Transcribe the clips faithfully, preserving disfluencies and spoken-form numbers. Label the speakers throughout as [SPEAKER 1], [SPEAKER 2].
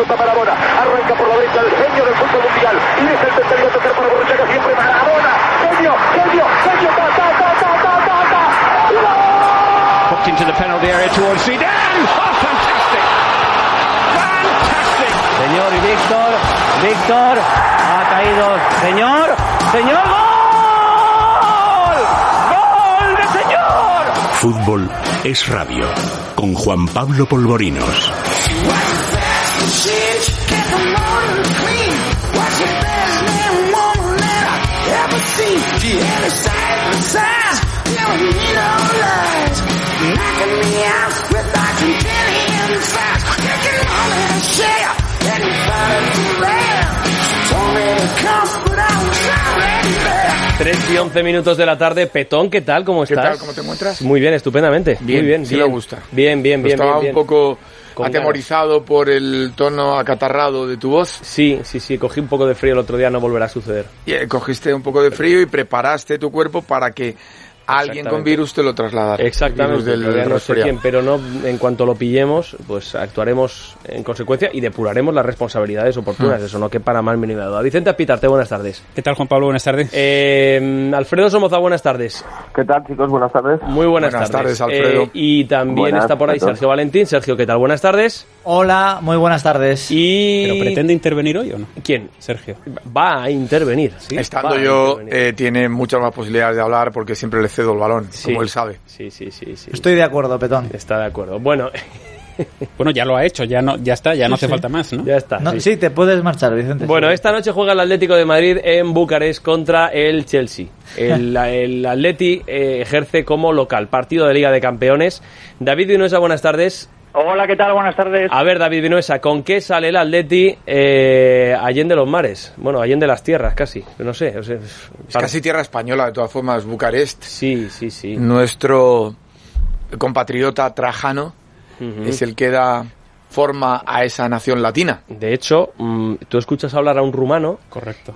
[SPEAKER 1] pelota Maradona, arranca por la derecha el genio del fútbol mundial, y es el tercero a tocar para Borruchaga, siempre Maradona, genio, genio, genio, ta, ta, ta, ta, ta, ta, ta.
[SPEAKER 2] Hooked into the penalty area towards Zidane. Oh, fantastic! Fantastic!
[SPEAKER 3] Señor y Víctor, Víctor, ha caído, señor, señor, ¡gol! ¡Gol de señor!
[SPEAKER 4] Fútbol es radio, con Juan Pablo Polvorinos.
[SPEAKER 5] tres y once minutos de la tarde. Petón, ¿qué tal? ¿Cómo estás?
[SPEAKER 6] ¿Qué tal? ¿Cómo te encuentras?
[SPEAKER 5] Muy bien, estupendamente.
[SPEAKER 6] Bien,
[SPEAKER 5] Muy bien,
[SPEAKER 6] sí
[SPEAKER 5] bien.
[SPEAKER 6] me gusta.
[SPEAKER 5] Bien, bien, bien.
[SPEAKER 6] Estaba
[SPEAKER 5] bien, bien.
[SPEAKER 6] un poco
[SPEAKER 5] Con
[SPEAKER 6] atemorizado ganas. Por el tono acatarrado de tu voz.
[SPEAKER 5] Sí, sí, sí. Cogí un poco de frío el otro día, no volverá a suceder.
[SPEAKER 6] Y eh, cogiste un poco de frío y preparaste tu cuerpo para que alguien con virus te lo trasladara.
[SPEAKER 5] Exactamente,
[SPEAKER 6] del
[SPEAKER 5] todavía no sé
[SPEAKER 6] resfriado.
[SPEAKER 5] quién, pero no, en cuanto lo pillemos, pues actuaremos en consecuencia y depuraremos las responsabilidades oportunas, mm. eso no quepa para más mínima duda. Vicente Apitarte, buenas tardes.
[SPEAKER 7] ¿Qué tal, Juan Pablo? Buenas tardes.
[SPEAKER 5] Eh, Alfredo Somoza, buenas tardes.
[SPEAKER 8] ¿Qué tal, chicos? Buenas tardes.
[SPEAKER 5] Muy buenas,
[SPEAKER 6] buenas
[SPEAKER 5] tardes.
[SPEAKER 6] tardes, Alfredo.
[SPEAKER 5] Eh, y también
[SPEAKER 8] buenas,
[SPEAKER 5] está por ahí Sergio Valentín. Sergio, ¿qué tal? Buenas tardes.
[SPEAKER 9] Hola, muy buenas tardes.
[SPEAKER 5] Y...
[SPEAKER 7] ¿Pero pretende intervenir hoy o no?
[SPEAKER 5] ¿Quién?
[SPEAKER 7] Sergio.
[SPEAKER 5] Va a intervenir, ¿sí?
[SPEAKER 6] Estando yo, eh, tiene muchas más posibilidades de hablar porque siempre le cedo el balón, sí. Como él sabe.
[SPEAKER 5] Sí, sí, sí, sí.
[SPEAKER 9] Estoy de acuerdo, Petón.
[SPEAKER 5] Está de acuerdo. Bueno...
[SPEAKER 7] Bueno, ya lo ha hecho, ya no, ya está, ya no sí, hace sí. falta más, ¿no?
[SPEAKER 5] Ya está.
[SPEAKER 9] No,
[SPEAKER 5] sí.
[SPEAKER 9] sí, te puedes marchar, Vicente.
[SPEAKER 5] Bueno,
[SPEAKER 9] sí.
[SPEAKER 5] esta noche juega el Atlético de Madrid en Bucarest contra el Chelsea. El, el Atleti eh, ejerce como local. Partido de Liga de Campeones. David Vinuesa, buenas tardes.
[SPEAKER 10] Hola, ¿qué tal? Buenas tardes.
[SPEAKER 5] A ver, David Vinuesa, ¿con qué sale el Atleti eh, allende los mares? Bueno, allende las tierras, casi. No sé. O sea,
[SPEAKER 6] es para... casi tierra española, de todas formas, Bucarest.
[SPEAKER 5] Sí, sí, sí.
[SPEAKER 6] Nuestro compatriota Trajano uh-huh. es el que da forma a esa nación latina.
[SPEAKER 5] De hecho, mmm, tú escuchas hablar a un rumano.
[SPEAKER 7] Correcto.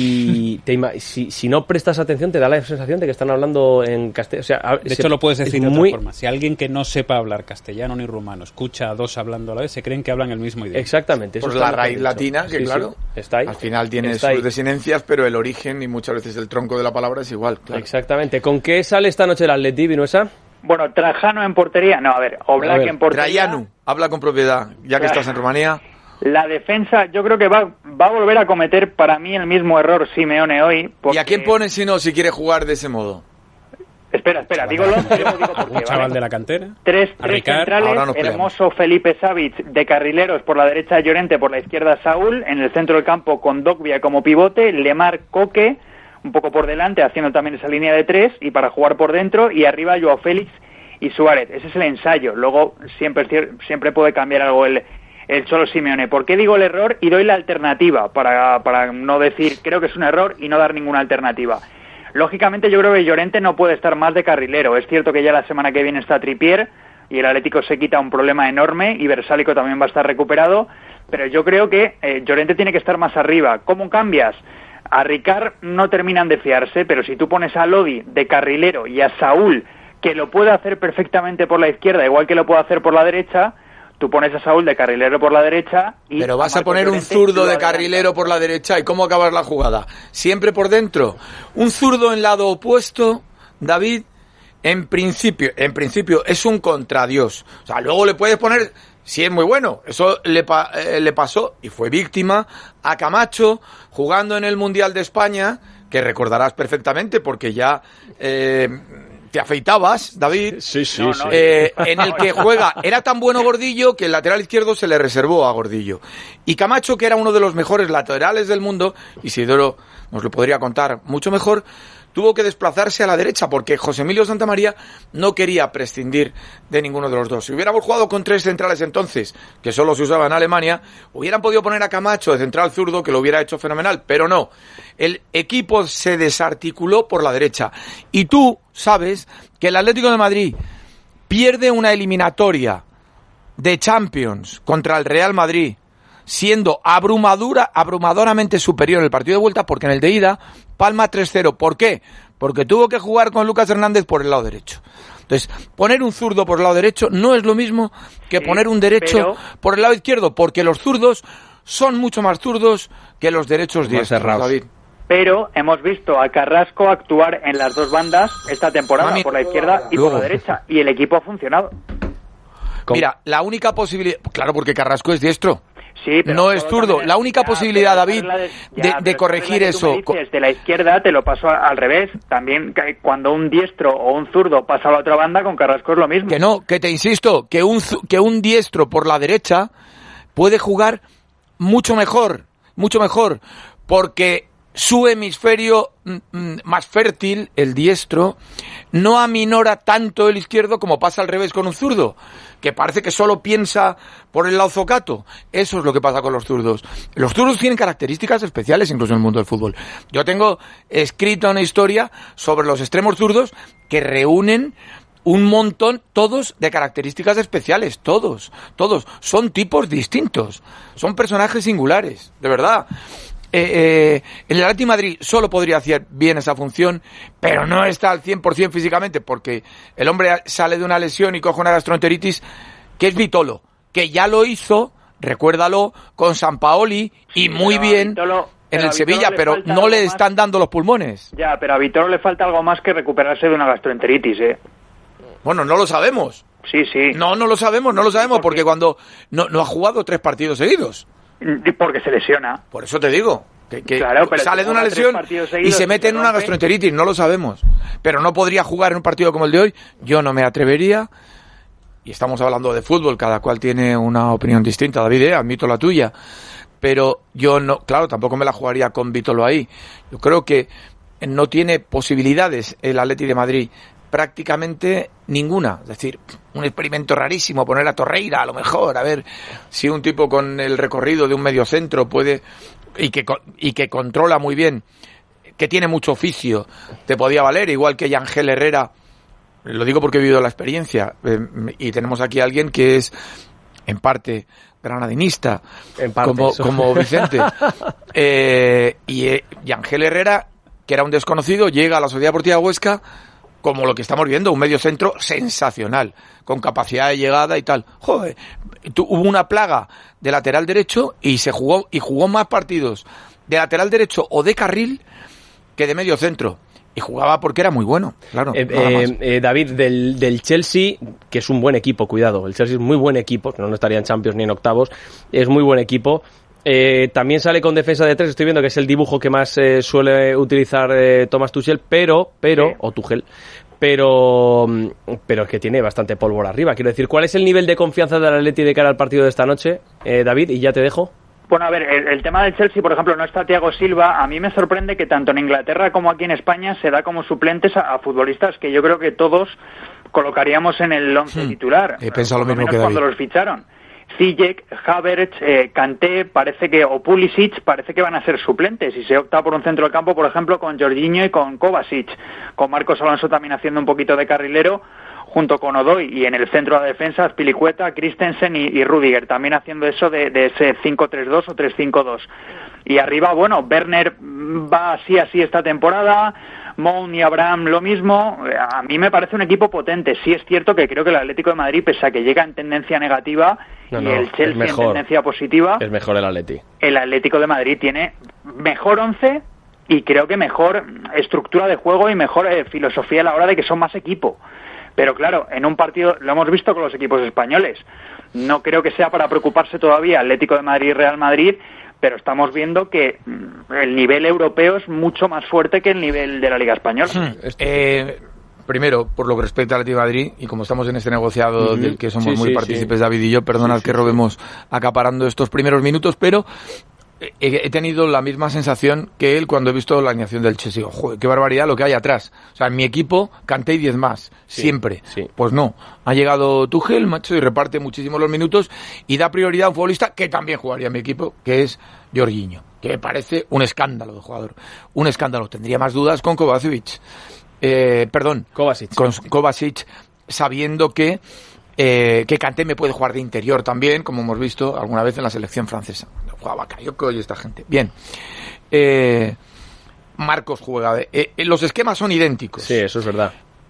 [SPEAKER 5] Y te ima- si, si no prestas atención te da la sensación de que están hablando en castellano. O sea,
[SPEAKER 7] de hecho, lo puedes decir de muy... otra forma. Si alguien que no sepa hablar castellano ni rumano escucha a dos hablando a la vez, se creen que hablan el mismo idioma.
[SPEAKER 5] Exactamente.
[SPEAKER 6] Eso pues la raíz latina, que sí, claro,
[SPEAKER 5] sí, está ahí.
[SPEAKER 6] Al final tiene
[SPEAKER 5] está
[SPEAKER 6] sus
[SPEAKER 5] ahí.
[SPEAKER 6] desinencias, pero el origen y muchas veces el tronco de la palabra es igual. Claro.
[SPEAKER 5] Exactamente. ¿Con qué sale esta noche el Atleti, Vinuesa?
[SPEAKER 10] Bueno, Trajano en portería. No, a ver, Oblak a ver, en portería.
[SPEAKER 6] Trajano, habla con propiedad, ya que estás en Rumanía.
[SPEAKER 10] La defensa, yo creo que va, va a volver a cometer para mí el mismo error Simeone hoy. Porque...
[SPEAKER 6] ¿Y a quién pone si no, si quiere jugar de ese modo?
[SPEAKER 10] Espera, espera, digo lo que digo por qué.
[SPEAKER 7] Un chaval
[SPEAKER 10] ¿vale?
[SPEAKER 7] de la cantera.
[SPEAKER 10] Tres, tres centrales, Hermoso, Felipe Savic de carrileros por la derecha, Llorente por la izquierda, Saúl, en el centro del campo con Dogbia como pivote, Lemar, Coque, un poco por delante, haciendo también esa línea de tres, y para jugar por dentro, y arriba Joao Félix y Suárez. Ese es el ensayo. Luego siempre, siempre puede cambiar algo el... el Cholo Simeone. ¿Por qué digo el error y doy la alternativa? Para, para no decir, creo que es un error y no dar ninguna alternativa. Lógicamente yo creo que Llorente no puede estar más de carrilero. Es cierto que ya la semana que viene está Trippier y el Atlético se quita un problema enorme y Versálico también va a estar recuperado, pero yo creo que eh, Llorente tiene que estar más arriba. ¿Cómo cambias? A Ricard no terminan de fiarse, pero si tú pones a Lodi de carrilero y a Saúl, que lo puede hacer perfectamente por la izquierda, igual que lo puede hacer por la derecha, tú pones a Saúl de carrilero por la derecha y...
[SPEAKER 6] Pero vas a, a poner un zurdo de carrilero por la derecha, ¿y cómo acabas la jugada? Siempre por dentro. Un zurdo en lado opuesto, David, en principio, en principio es un contradios. O sea, luego le puedes poner, si es muy bueno, eso le, pa, eh, le pasó y fue víctima a Camacho jugando en el Mundial de España, que recordarás perfectamente porque ya... Eh, te afeitabas, David,
[SPEAKER 5] sí, sí,
[SPEAKER 10] no,
[SPEAKER 5] sí.
[SPEAKER 10] No,
[SPEAKER 6] eh, en el que juega, era tan bueno Gordillo que el lateral izquierdo se le reservó a Gordillo. Y Camacho, que era uno de los mejores laterales del mundo, Isidoro nos lo podría contar mucho mejor, tuvo que desplazarse a la derecha porque José Emilio Santamaría no quería prescindir de ninguno de los dos. Si hubiéramos jugado con tres centrales entonces, que solo se usaba en Alemania, hubieran podido poner a Camacho de central zurdo, que lo hubiera hecho fenomenal, pero no. El equipo se desarticuló por la derecha. Y tú sabes que el Atlético de Madrid pierde una eliminatoria de Champions contra el Real Madrid, siendo abrumadora, abrumadoramente superior en el partido de vuelta, porque en el de ida palma tres cero. ¿Por qué? Porque tuvo que jugar con Lucas Hernández por el lado derecho. Entonces, poner un zurdo por el lado derecho no es lo mismo que
[SPEAKER 10] sí,
[SPEAKER 6] poner un derecho
[SPEAKER 10] pero...
[SPEAKER 6] por el lado izquierdo, porque los zurdos son mucho más zurdos que los derechos diestros, David.
[SPEAKER 10] Pero hemos visto a Carrasco actuar en las dos bandas esta temporada, Mami, por la izquierda y luego. por la derecha, y el equipo ha funcionado.
[SPEAKER 6] ¿Cómo? Mira, la única posibilidad... Claro, porque Carrasco es diestro.
[SPEAKER 10] Sí, pero
[SPEAKER 6] no es zurdo. La única ya, posibilidad, David, de, ya, de, de corregir eso...
[SPEAKER 10] Dices, de la izquierda te lo paso al revés. También cuando un diestro o un zurdo pasa a la otra banda, con Carrasco es lo mismo.
[SPEAKER 6] Que no, que te insisto, que un, que un diestro por la derecha puede jugar mucho mejor, mucho mejor, porque... su hemisferio mm, más fértil, el diestro, no aminora tanto el izquierdo como pasa al revés con un zurdo, que parece que solo piensa por el lado zocato. Eso es lo que pasa con los zurdos. Los zurdos tienen características especiales incluso en el mundo del fútbol. Yo tengo escrito una historia sobre los extremos zurdos que reúnen un montón, todos de características especiales, todos, todos. Son tipos distintos, son personajes singulares, de verdad. Eh, eh, el Atleti Madrid solo podría hacer bien esa función, pero no está al cien por ciento físicamente, porque el hombre sale de una lesión y coge una gastroenteritis, que es Vitolo, que ya lo hizo, recuérdalo, con Sampaoli y muy
[SPEAKER 10] pero
[SPEAKER 6] bien
[SPEAKER 10] Vitolo,
[SPEAKER 6] en el Sevilla, pero no le
[SPEAKER 10] más.
[SPEAKER 6] están dando los pulmones.
[SPEAKER 10] Ya, pero a Vitolo le falta algo más que recuperarse de una gastroenteritis, ¿eh?
[SPEAKER 6] Bueno, no lo sabemos.
[SPEAKER 10] Sí, sí.
[SPEAKER 6] No, no lo sabemos, no lo sabemos, porque cuando no, no ha jugado tres partidos seguidos.
[SPEAKER 10] Porque se lesiona.
[SPEAKER 6] Por eso te digo, que, que
[SPEAKER 10] claro, pero
[SPEAKER 6] sale de una lesión y se mete en una gastroenteritis, no lo sabemos. Pero no podría jugar en un partido como el de hoy, yo no me atrevería. Y estamos hablando de fútbol, cada cual tiene una opinión distinta, David, ¿eh? Admito la tuya. Pero yo no, claro, tampoco me la jugaría con Vitolo ahí. Yo creo que no tiene posibilidades el Atleti de Madrid, prácticamente ninguna. Es decir, un experimento rarísimo, poner a Torreira a lo mejor, a ver si un tipo con el recorrido de un mediocentro puede, y que, y que controla muy bien, que tiene mucho oficio, te podía valer, igual que Yangel Herrera. Lo digo porque he vivido la experiencia, eh, y tenemos aquí a alguien que es, en parte, granadinista,
[SPEAKER 5] en parte,
[SPEAKER 6] como, como Vicente. eh, y eh, Yangel Herrera, que era un desconocido, llega a la Sociedad Deportiva Huesca, como lo que estamos viendo, un mediocentro sensacional, con capacidad de llegada y tal. Joder, tu, hubo una plaga de lateral derecho y se jugó, y jugó más partidos de lateral derecho o de carril que de mediocentro. Y jugaba porque era muy bueno, claro.
[SPEAKER 5] Eh, eh, eh, David, del, del Chelsea, que es un buen equipo, cuidado, el Chelsea es muy buen equipo, no, no estaría en Champions ni en octavos, es muy buen equipo. Eh, también sale con defensa de tres, estoy viendo que es el dibujo que más eh, suele utilizar eh, Thomas Tuchel, pero, pero, sí. o Tuchel, pero, pero es que tiene bastante pólvora arriba. Quiero decir, ¿cuál es el nivel de confianza del Atleti de cara al partido de esta noche, eh, David? Y ya te dejo.
[SPEAKER 10] Bueno, a ver, el, el tema del Chelsea, por ejemplo, no está Thiago Silva. A mí me sorprende que tanto en Inglaterra como aquí en España se da como suplentes a, a futbolistas que yo creo que todos colocaríamos en el once hmm. titular.
[SPEAKER 6] He pensado lo mismo
[SPEAKER 10] lo
[SPEAKER 6] que David.
[SPEAKER 10] Cuando los ficharon. Ziyech, Havertz, eh, Kanté, parece que, o Pulisic, parece que van a ser suplentes, y se opta por un centro del campo, por ejemplo, con Jorginho y con Kovacic, con Marcos Alonso también haciendo un poquito de carrilero, junto con Odoi, y en el centro de la defensa, Azpilicueta, Christensen y, y Rüdiger, también haciendo eso de, de ese cinco tres dos o tres cinco dos. Y arriba, bueno, Werner va así, así esta temporada, Mount y Abraham lo mismo. A mí me parece un equipo potente. Sí es cierto que creo que el Atlético de Madrid, pese a que llega en tendencia negativa, no, y no, el Chelsea en tendencia positiva,
[SPEAKER 5] es mejor el Atleti.
[SPEAKER 10] El Atlético de Madrid tiene mejor once y creo que mejor estructura de juego y mejor eh, filosofía a la hora de que son más equipo. Pero claro, en un partido, lo hemos visto con los equipos españoles, no creo que sea para preocuparse todavía Atlético de Madrid y Real Madrid, pero estamos viendo que el nivel europeo es mucho más fuerte que el nivel de la Liga Española.
[SPEAKER 6] Eh, primero, por lo que respecta al Atlético de Madrid, y como estamos en este negociado uh-huh. del que somos sí, muy sí, partícipes, sí. David y yo, perdonad sí, sí, que robemos sí. acaparando estos primeros minutos, pero he, he tenido la misma sensación que él cuando he visto la alineación del Chelsea. Joder, qué barbaridad lo que hay atrás. O sea, en mi equipo canté diez más, sí, siempre. Sí. Pues no, ha llegado Tuchel, macho, y reparte muchísimo los minutos y da prioridad a un futbolista que también jugaría en mi equipo, que es Jorginho, que me parece un escándalo de jugador. Un escándalo. Tendría más dudas con Kovacic. Eh, perdón,
[SPEAKER 5] Kovacic.
[SPEAKER 6] Con Kovacic, sabiendo que Eh, que Kanté me puede jugar de interior también, como hemos visto alguna vez en la selección francesa. Jugaba Bakayoko y esta gente. Bien. Eh, Marcos juega de... Eh, los esquemas son idénticos.
[SPEAKER 5] Sí, eso es verdad.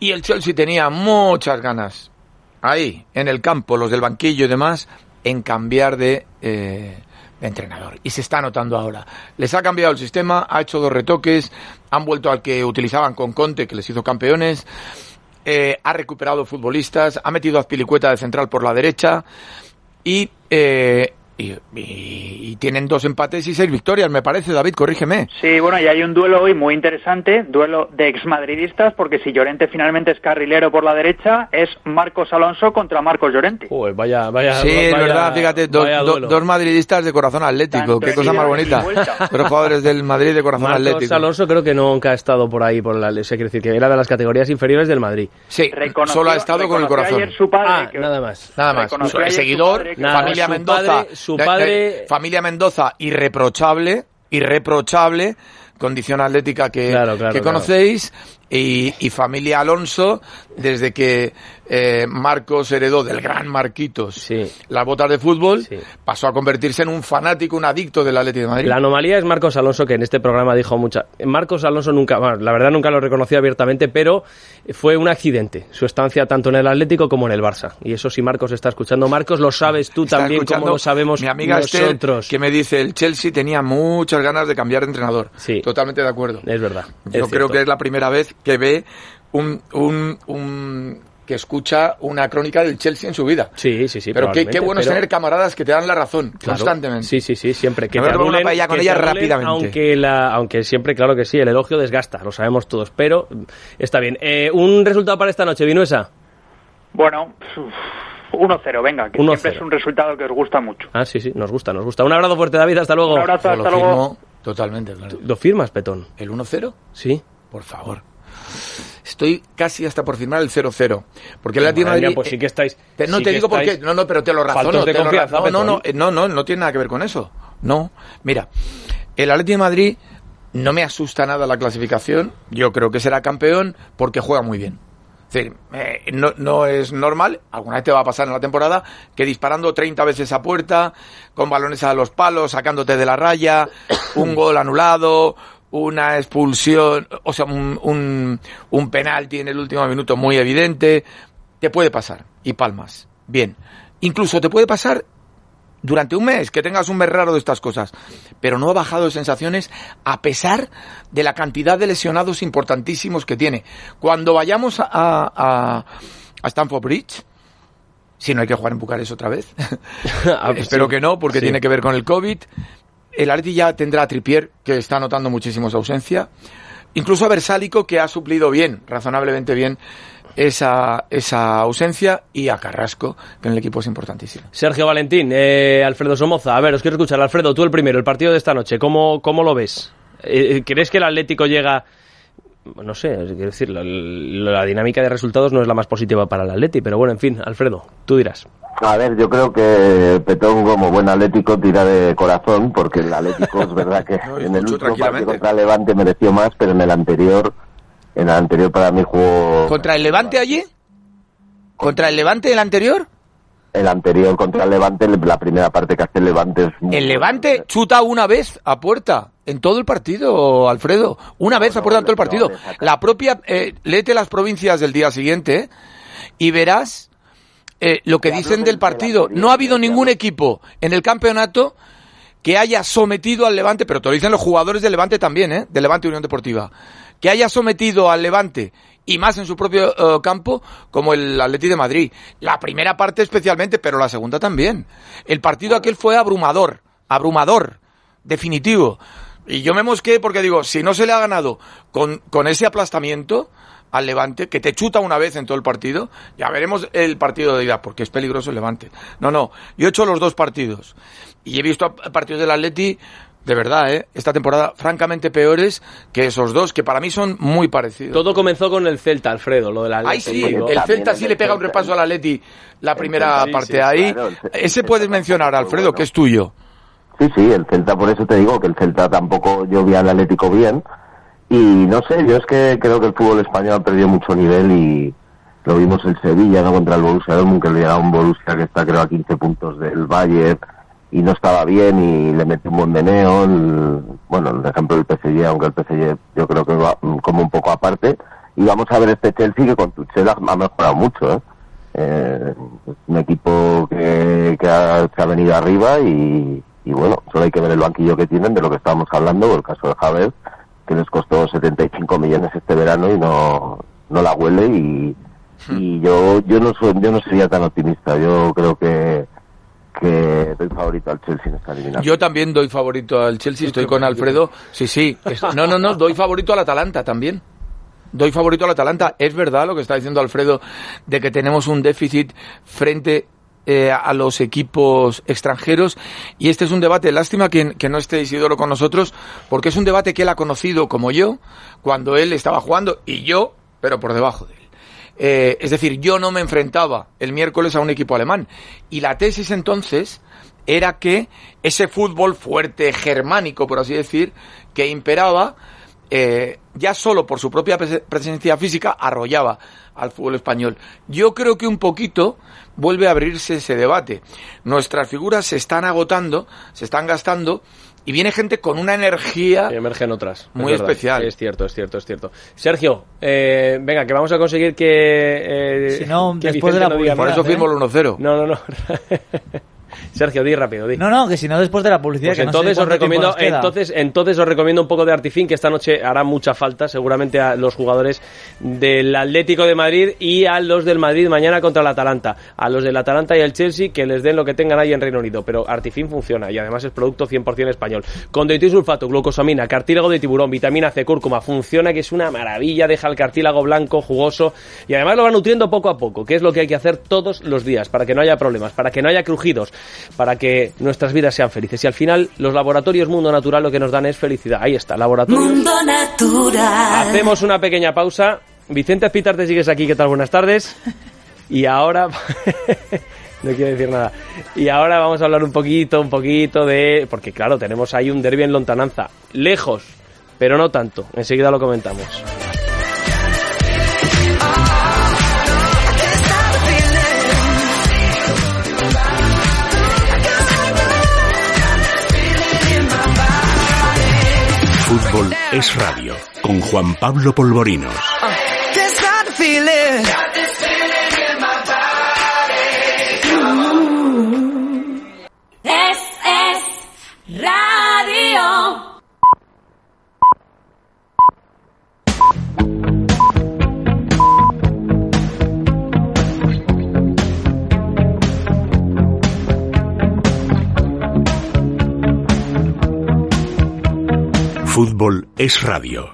[SPEAKER 6] Y el Chelsea tenía muchas ganas, ahí, en el campo, los del banquillo y demás, en cambiar de, eh, de entrenador. Y se está notando ahora. Les ha cambiado el sistema, ha hecho dos retoques, han vuelto al que utilizaban con Conte, que les hizo campeones, eh, ha recuperado futbolistas, ha metido a Azpilicueta de central por la derecha y... Eh, Y, y, y tienen dos empates y seis victorias, me parece, David, corrígeme.
[SPEAKER 10] Sí, bueno, y hay un duelo hoy muy interesante, duelo de exmadridistas, porque si Llorente finalmente es carrilero por la derecha, es Marcos Alonso contra Marcos Llorente.
[SPEAKER 5] Uy, vaya, vaya,
[SPEAKER 6] sí, es
[SPEAKER 5] vaya,
[SPEAKER 6] verdad, fíjate, do, do, dos madridistas de corazón atlético, qué cosa más bonita. Dos jugadores del Madrid de corazón
[SPEAKER 5] Marcos
[SPEAKER 6] atlético.
[SPEAKER 5] Alonso creo que nunca ha estado por ahí, por la, o sea, quiere decir que era de las categorías inferiores del Madrid.
[SPEAKER 6] Sí, reconoció, solo ha estado con el corazón.
[SPEAKER 10] Ayer su padre,
[SPEAKER 5] ah,
[SPEAKER 10] que,
[SPEAKER 5] nada más.
[SPEAKER 6] Nada más. Su, seguidor, padre, nada, familia
[SPEAKER 5] su
[SPEAKER 6] Mendoza.
[SPEAKER 5] Padre, su padre...
[SPEAKER 6] De, de, familia Mendoza, irreprochable, irreprochable, condición atlética que,
[SPEAKER 5] claro, claro,
[SPEAKER 6] que conocéis, claro. y, y familia Alonso, desde que eh, Marcos heredó del gran Marquitos
[SPEAKER 5] sí.
[SPEAKER 6] las botas de fútbol,
[SPEAKER 5] sí.
[SPEAKER 6] pasó a convertirse en un fanático, un adicto del Atlético de Madrid.
[SPEAKER 5] La anomalía es Marcos Alonso, que en este programa dijo mucha... Marcos Alonso nunca, bueno, la verdad nunca lo reconoció abiertamente, pero fue un accidente, su estancia tanto en el Atlético como en el Barça. Y eso si Marcos está escuchando, Marcos, lo sabes tú
[SPEAKER 6] está
[SPEAKER 5] también como lo sabemos
[SPEAKER 6] mi amiga
[SPEAKER 5] nosotros.
[SPEAKER 6] Esther, que me dice, el Chelsea tenía muchas ganas de cambiar de entrenador.
[SPEAKER 5] Sí.
[SPEAKER 6] Totalmente de acuerdo.
[SPEAKER 5] Es verdad.
[SPEAKER 6] Yo
[SPEAKER 5] es
[SPEAKER 6] creo
[SPEAKER 5] cierto.
[SPEAKER 6] que es la primera vez que ve un... un, un que escucha una crónica del Chelsea en su vida.
[SPEAKER 5] Sí, sí, sí.
[SPEAKER 6] Pero qué, qué bueno es
[SPEAKER 5] pero...
[SPEAKER 6] tener camaradas que te dan la razón, claro, constantemente.
[SPEAKER 5] Sí, sí, sí, siempre. Que
[SPEAKER 6] me
[SPEAKER 5] te adulen,
[SPEAKER 6] una paella con
[SPEAKER 5] que
[SPEAKER 6] ella
[SPEAKER 5] adulen,
[SPEAKER 6] rápidamente.
[SPEAKER 5] Aunque, la, aunque siempre, claro que sí, el elogio desgasta, lo sabemos todos, pero está bien. Eh, ¿Un resultado para esta noche, Vinuesa?
[SPEAKER 10] Bueno, uno cero, venga, que
[SPEAKER 5] uno
[SPEAKER 10] siempre
[SPEAKER 5] cero.
[SPEAKER 10] Es un resultado que os gusta mucho.
[SPEAKER 5] Ah, sí, sí, nos gusta, nos gusta. Un abrazo fuerte, David, hasta luego.
[SPEAKER 10] Un abrazo, hasta
[SPEAKER 6] lo
[SPEAKER 10] luego.
[SPEAKER 6] Firmo, totalmente, claro.
[SPEAKER 5] ¿Lo firmas, Petón?
[SPEAKER 6] ¿El uno cero?
[SPEAKER 5] Sí.
[SPEAKER 6] Por favor. Estoy casi hasta por firmar el cero cero. Porque el Atlético de Madrid...
[SPEAKER 5] Pues sí que estáis...
[SPEAKER 6] Te, no
[SPEAKER 5] sí
[SPEAKER 6] te
[SPEAKER 5] que
[SPEAKER 6] digo por
[SPEAKER 5] estáis
[SPEAKER 6] qué. No, no, pero te lo razono.
[SPEAKER 5] de
[SPEAKER 6] te lo
[SPEAKER 5] confianza,
[SPEAKER 6] ra- no, no, no,
[SPEAKER 5] Petón.
[SPEAKER 6] no, no, no tiene nada que ver con eso. No. Mira, el Atlético de Madrid no me asusta nada la clasificación. Yo creo que será campeón porque juega muy bien. Es decir, eh, no, no es normal, alguna vez te va a pasar en la temporada, que disparando treinta veces a puerta, con balones a los palos, sacándote de la raya, un gol anulado, una expulsión, o sea, un, un, un penalti en el último minuto muy evidente, te puede pasar, y palmas. Bien, incluso te puede pasar durante un mes, que tengas un mes raro de estas cosas, pero no ha bajado de sensaciones a pesar de la cantidad de lesionados importantísimos que tiene. Cuando vayamos a, a, a Stamford Bridge, si no hay que jugar en Bucarest otra vez, espero
[SPEAKER 5] sí.
[SPEAKER 6] que no, porque
[SPEAKER 5] sí.
[SPEAKER 6] tiene que ver con el COVID, el Atleti ya tendrá a Trippier, que está notando muchísimo su ausencia, incluso a Versálico, que ha suplido bien, razonablemente bien, esa esa ausencia, y a Carrasco, que en el equipo es importantísimo.
[SPEAKER 5] Sergio Valentín, eh, Alfredo Somoza, a ver, os quiero escuchar. Alfredo, tú el primero, el partido de esta noche, ¿cómo, cómo lo ves? Eh, ¿Crees que el Atlético llega...? No sé, quiero decir, la, la dinámica de resultados no es la más positiva para el Atleti, pero bueno, en fin, Alfredo, tú dirás.
[SPEAKER 8] A ver, yo creo que Petón, como buen Atlético, tira de corazón, porque el Atlético es verdad que
[SPEAKER 6] no,
[SPEAKER 8] en el último partido contra el Levante mereció más, pero en el anterior, en el anterior para mí jugó...
[SPEAKER 6] ¿Contra el Levante allí? ¿Contra el Levante el anterior?
[SPEAKER 8] El anterior contra el Levante, la primera parte que hace el Levante es... Muy
[SPEAKER 6] el Levante chuta una vez a puerta en todo el partido, Alfredo. Una vez
[SPEAKER 8] no,
[SPEAKER 6] a puerta en todo el
[SPEAKER 8] no,
[SPEAKER 6] partido.
[SPEAKER 8] no,
[SPEAKER 6] la propia... Eh, léete las provincias del día siguiente, ¿eh? Y verás eh, lo que dicen del partido. No ha habido ningún equipo en el campeonato que haya sometido al Levante, pero te lo dicen los jugadores del Levante también, ¿eh? Del Levante Unión Deportiva. Que haya sometido al Levante, y más en su propio uh, campo, como el Atleti de Madrid. La primera parte especialmente, pero la segunda también. El partido aquel fue abrumador, abrumador, definitivo. Y yo me mosqué porque digo, si no se le ha ganado con, con ese aplastamiento al Levante, que te chuta una vez en todo el partido, ya veremos el partido de ida, porque es peligroso el Levante. No, no, yo he hecho los dos partidos. Y he visto partidos del Atleti, de verdad, ¿eh? Esta temporada, francamente peores que esos dos, que para mí son muy parecidos.
[SPEAKER 5] Todo comenzó con el Celta, Alfredo, lo del Atleti.
[SPEAKER 6] Ahí sí, el Celta sí le pega un repaso al Atleti la primera parte. Ahí, ese puedes mencionar, Alfredo, que es tuyo.
[SPEAKER 8] Sí, sí, el Celta, por eso te digo que el Celta tampoco, yo vi al Atlético bien, y no sé, yo es que creo que el fútbol español ha perdido mucho nivel, y lo vimos en Sevilla, ¿no? Contra el Borussia Dortmund, que le llegaba un Borussia que está creo a quince puntos del Bayern, y no estaba bien, y le metió un buen meneo. El, bueno, el ejemplo del P S G, aunque el P S G yo creo que va como un poco aparte, y vamos a ver este Chelsea que con Tuchel ha, ha mejorado mucho, ¿eh? Eh, un equipo que, que ha, se ha venido arriba y, y bueno, solo hay que ver el banquillo que tienen de lo que estábamos hablando, por el caso de Havertz, que les costó setenta y cinco millones este verano y no, no la huele y, y yo yo no soy, yo no sería tan optimista. Yo creo que que doy favorito al Chelsea en esta eliminación.
[SPEAKER 6] Yo también doy favorito al Chelsea, estoy con Alfredo. Sí, sí. No, no, no, doy favorito al Atalanta también. Doy favorito al Atalanta. Es verdad lo que está diciendo Alfredo de que tenemos un déficit frente eh, a los equipos extranjeros y este es un debate, lástima que, que no esté Isidoro con nosotros porque es un debate que él ha conocido como yo cuando él estaba jugando y yo, pero por debajo de él. Eh, es decir, yo no me enfrentaba el miércoles a un equipo alemán y la tesis entonces era que ese fútbol fuerte, germánico por así decir, que imperaba eh, ya solo por su propia presencia física arrollaba al fútbol español. Yo creo que un poquito vuelve a abrirse ese debate. Nuestras figuras se están agotando, se están gastando y viene gente con una energía
[SPEAKER 5] y emergen otras
[SPEAKER 6] muy
[SPEAKER 5] es
[SPEAKER 6] especial.
[SPEAKER 5] Es cierto, es cierto, es cierto. Sergio, eh, venga, que vamos a conseguir que eh,
[SPEAKER 9] si no,
[SPEAKER 5] que
[SPEAKER 9] después
[SPEAKER 5] Vicente
[SPEAKER 9] de la
[SPEAKER 5] no diga
[SPEAKER 6] por
[SPEAKER 5] nada,
[SPEAKER 6] eso firmo el uno cero.
[SPEAKER 5] No, no, no. Sergio, di rápido, di.
[SPEAKER 9] No, no, que si no después de la publicidad.
[SPEAKER 5] Pues
[SPEAKER 9] que
[SPEAKER 5] entonces
[SPEAKER 9] no sé
[SPEAKER 5] os recomiendo,
[SPEAKER 9] nos queda.
[SPEAKER 5] entonces, entonces os recomiendo un poco de Artifin, que esta noche hará mucha falta, seguramente a los jugadores del Atlético de Madrid y a los del Madrid mañana contra el Atalanta, a los del Atalanta y el Chelsea que les den lo que tengan ahí en Reino Unido, pero Artifin funciona y además es producto cien por ciento español. Con diotisulfato, glucosamina, cartílago de tiburón, vitamina C, cúrcuma, funciona que es una maravilla, deja el cartílago blanco, jugoso y además lo va nutriendo poco a poco, que es lo que hay que hacer todos los días para que no haya problemas, para que no haya crujidos, para que nuestras vidas sean felices. Y al final, los laboratorios Mundo Natural lo que nos dan es felicidad. Ahí está, laboratorios
[SPEAKER 11] Mundo Natural.
[SPEAKER 5] Hacemos una pequeña pausa. Vicente Azpitarte, sigues aquí. ¿Qué tal? Buenas tardes. Y ahora... no quiero decir nada. Y ahora vamos a hablar un poquito, un poquito de... Porque claro, tenemos ahí un derbi en lontananza. Lejos, pero no tanto. Enseguida lo comentamos.
[SPEAKER 4] Fútbol es radio, con Juan Pablo Polvorinos.
[SPEAKER 11] Es, es radio.
[SPEAKER 4] Fútbol es radio.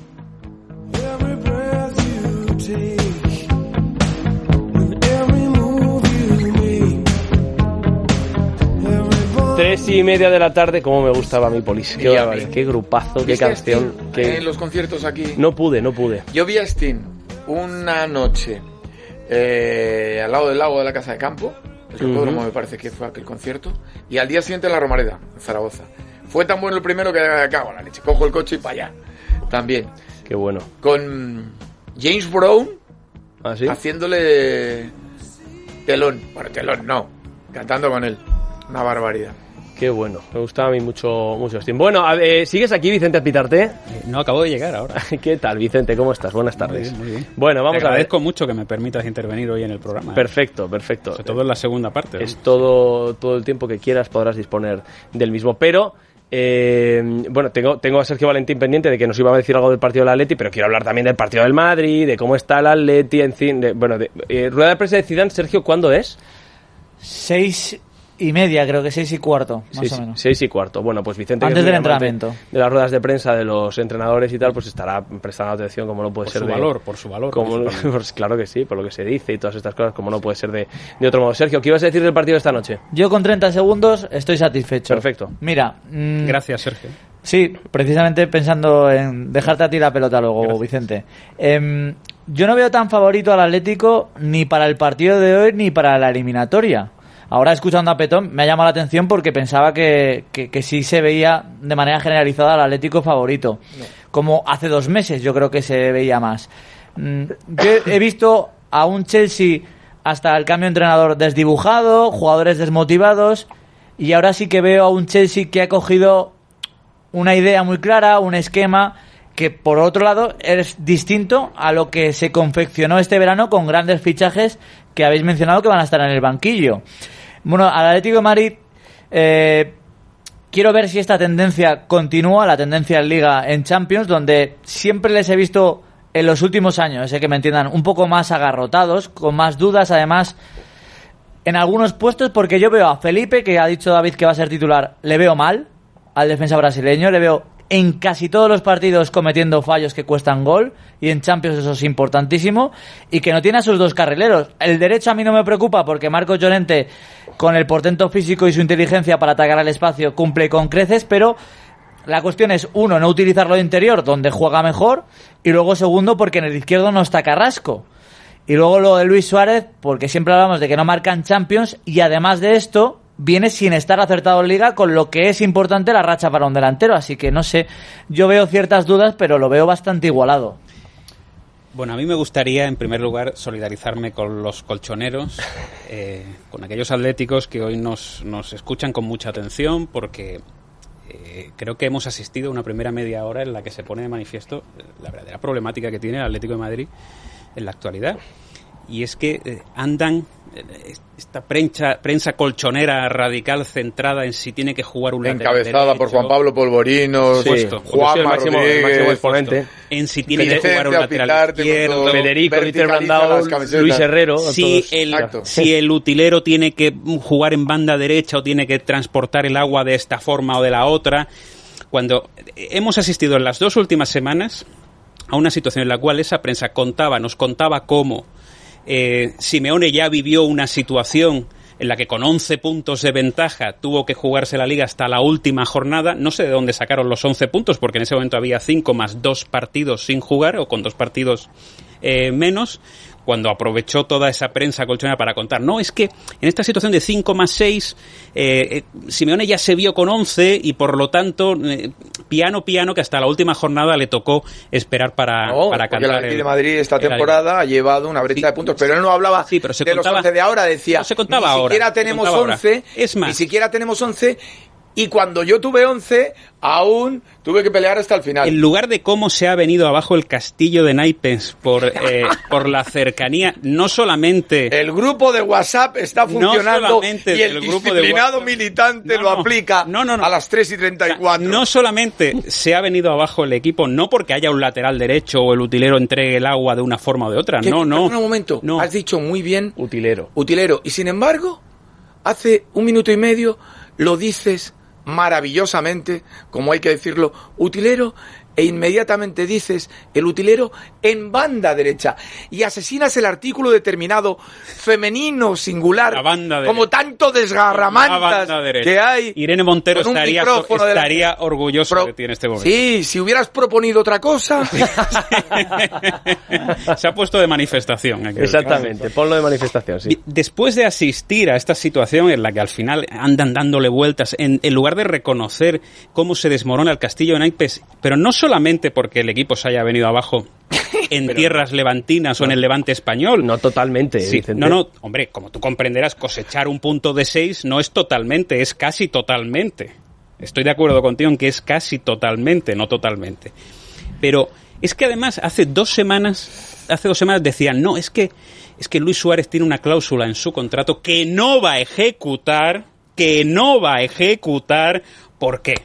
[SPEAKER 5] Tres y media de la tarde, como me gustaba mi Polis. Qué, qué, qué grupazo, qué canción.
[SPEAKER 6] Qué... En los conciertos aquí.
[SPEAKER 5] No pude, no pude.
[SPEAKER 6] Yo vi a Sting una noche eh, al lado del lago de la Casa de Campo, el Hipódromo, uh-huh. me parece que fue aquel concierto, y al día siguiente en la Romareda, en Zaragoza. Fue tan bueno el primero que acabo la leche. Cojo el coche y para allá. También.
[SPEAKER 5] Qué bueno.
[SPEAKER 6] Con James Brown
[SPEAKER 5] ¿Ah, sí?
[SPEAKER 6] haciéndole telón. Bueno, telón no. Cantando con él. Una barbaridad.
[SPEAKER 5] Qué bueno. Me gustaba a mí mucho, mucho Steam. Bueno, eh, ¿sigues aquí, Vicente Azpitarte?
[SPEAKER 7] Eh, no, acabo de llegar ahora.
[SPEAKER 5] ¿Qué tal, Vicente? ¿Cómo estás? Buenas tardes.
[SPEAKER 7] Muy bien, muy bien.
[SPEAKER 5] Bueno, vamos
[SPEAKER 7] Te
[SPEAKER 5] a ver.
[SPEAKER 7] agradezco mucho que me permitas intervenir hoy en el programa. ¿eh?
[SPEAKER 5] Perfecto, perfecto.
[SPEAKER 7] Sobre todo en la segunda parte.
[SPEAKER 5] Es
[SPEAKER 7] ¿no?
[SPEAKER 5] todo, todo el tiempo que quieras podrás disponer del mismo. Pero... Eh, bueno, tengo, tengo a Sergio Valentín pendiente de que nos iba a decir algo del partido del Atleti, pero quiero hablar también del partido del Madrid, de cómo está el Atleti, en fin, de, bueno, de, eh, rueda de prensa de Zidane, Sergio, ¿cuándo es?
[SPEAKER 9] Seis y media, creo que seis y cuarto, más
[SPEAKER 5] seis,
[SPEAKER 9] o menos.
[SPEAKER 5] Seis y cuarto. Bueno, pues Vicente,
[SPEAKER 9] antes del entrenamiento,
[SPEAKER 5] de las ruedas de prensa de los entrenadores y tal, pues estará prestando atención, como no puede
[SPEAKER 7] por
[SPEAKER 5] ser
[SPEAKER 7] su
[SPEAKER 5] de
[SPEAKER 7] valor, por su valor.
[SPEAKER 5] Como, pues claro que sí, por lo que se dice y todas estas cosas, como no puede ser de, de otro modo. Sergio, ¿qué ibas a decir del partido de esta noche?
[SPEAKER 9] Yo con treinta segundos estoy satisfecho.
[SPEAKER 5] Perfecto.
[SPEAKER 9] Mira, mmm,
[SPEAKER 7] gracias, Sergio.
[SPEAKER 9] Sí, precisamente pensando en dejarte a ti la pelota luego, gracias. Vicente. Eh, yo no veo tan favorito al Atlético ni para el partido de hoy ni para la eliminatoria. Ahora, escuchando a Petón, me ha llamado la atención porque pensaba que, que, que sí se veía de manera generalizada al Atlético favorito. No. Como hace dos meses yo creo que se veía más. Yo he visto a un Chelsea hasta el cambio de entrenador desdibujado, jugadores desmotivados, y ahora sí que veo a un Chelsea que ha cogido una idea muy clara, un esquema que por otro lado es distinto a lo que se confeccionó este verano con grandes fichajes que habéis mencionado que van a estar en el banquillo. Bueno, al Atlético de Madrid eh, quiero ver si esta tendencia continúa, la tendencia en Liga, en Champions, donde siempre les he visto en los últimos años, sé que me entiendan, un poco más agarrotados, con más dudas, además, en algunos puestos, porque yo veo a Felipe, que ha dicho David que va a ser titular, le veo mal al defensa brasileño, le veo en casi todos los partidos cometiendo fallos que cuestan gol, y en Champions eso es importantísimo, y que no tiene a sus dos carrileros. El derecho a mí no me preocupa, porque Marcos Llorente, con el portento físico y su inteligencia para atacar al espacio, cumple con creces, pero la cuestión es, uno, no utilizarlo de interior, donde juega mejor, y luego, segundo, porque en el izquierdo no está Carrasco. Y luego lo de Luis Suárez, porque siempre hablamos de que no marcan Champions, y además de esto, viene sin estar acertado en Liga, con lo que es importante la racha para un delantero. Así que no sé, yo veo ciertas dudas, pero lo veo bastante igualado.
[SPEAKER 7] Bueno, a mí me gustaría, en primer lugar, solidarizarme con los colchoneros, eh, con aquellos atléticos que hoy nos, nos escuchan con mucha atención, porque eh, creo que hemos asistido a una primera media hora en la que se pone de manifiesto la verdadera problemática que tiene el Atlético de Madrid en la actualidad. Y es que eh, andan eh, esta prensa, prensa colchonera radical centrada en si tiene que jugar un lateral
[SPEAKER 6] encabezada
[SPEAKER 7] derecho,
[SPEAKER 6] por Juan Pablo Polvorinos,
[SPEAKER 7] sí,
[SPEAKER 6] Juan
[SPEAKER 5] el máximo, el máximo exponente,
[SPEAKER 7] en si tiene que jugar un lateral izquierdo,
[SPEAKER 5] Federico, Dieter Brandao, Luis Herrero,
[SPEAKER 7] si el, si el utilero tiene que jugar en banda derecha o tiene que transportar el agua de esta forma o de la otra. Cuando hemos asistido en las dos últimas semanas a una situación en la cual esa prensa contaba, nos contaba cómo eh, Simeone ya vivió una situación en la que con once puntos de ventaja tuvo que jugarse la Liga hasta la última jornada. No sé de dónde sacaron los once puntos, porque en ese momento había cinco más dos partidos sin jugar, o con dos partidos eh, menos, cuando aprovechó toda esa prensa colchonera para contar. No, es que en esta situación de cinco más seis, eh, eh, Simeone ya se vio con once y por lo tanto, eh, piano, piano, que hasta la última jornada le tocó esperar para,
[SPEAKER 6] no,
[SPEAKER 7] para cantar.
[SPEAKER 6] Porque el Atlético de Madrid esta temporada ha llevado una brecha sí, de puntos, pero él no hablaba
[SPEAKER 7] sí, pero se
[SPEAKER 6] de
[SPEAKER 7] contaba,
[SPEAKER 6] los once de ahora, decía,
[SPEAKER 7] no se contaba
[SPEAKER 6] ni
[SPEAKER 7] ahora,
[SPEAKER 6] siquiera tenemos once,
[SPEAKER 7] es más,
[SPEAKER 6] ni siquiera tenemos once, y cuando yo tuve once, aún tuve que pelear hasta el final.
[SPEAKER 7] En lugar de cómo se ha venido abajo el castillo de naipes por eh, por la cercanía, no solamente...
[SPEAKER 6] El grupo de WhatsApp está funcionando no y el, el grupo disciplinado de militante no, lo no, aplica
[SPEAKER 7] no, no, no.
[SPEAKER 6] a las tres y treinta y cuatro.
[SPEAKER 7] O sea, no solamente se ha venido abajo el equipo, no porque haya un lateral derecho o el utilero entregue el agua de una forma o de otra,
[SPEAKER 6] ¿Qué?
[SPEAKER 7] no, no.
[SPEAKER 6] Un momento,
[SPEAKER 7] no.
[SPEAKER 6] Has dicho muy bien...
[SPEAKER 5] Utilero.
[SPEAKER 6] Utilero. Y sin embargo, hace un minuto y medio lo dices maravillosamente, como hay que decirlo, utilero, e inmediatamente dices el utilero en banda derecha y asesinas el artículo determinado femenino singular, como tanto desgarramantas que hay.
[SPEAKER 7] Irene Montero estaría, estaría la... orgulloso Pro... de ti en este momento.
[SPEAKER 6] Sí, si hubieras proponido otra cosa.
[SPEAKER 7] Se ha puesto de manifestación.
[SPEAKER 5] Exactamente, ponlo de manifestación, sí.
[SPEAKER 7] Después de asistir a esta situación en la que al final andan dándole vueltas, en, en lugar de reconocer cómo se desmorona el castillo de naipes, pero no solamente porque el equipo se haya venido abajo en pero, tierras levantinas no, o en el Levante español.
[SPEAKER 5] No totalmente,
[SPEAKER 7] sí, No, no, hombre, como tú comprenderás, cosechar un punto de seis no es totalmente, es casi totalmente. Estoy de acuerdo contigo en que es casi totalmente, no totalmente. Pero es que además hace dos semanas, hace dos semanas decían, no, es que, es que Luis Suárez tiene una cláusula en su contrato que no va a ejecutar, que no va a ejecutar, ¿por qué?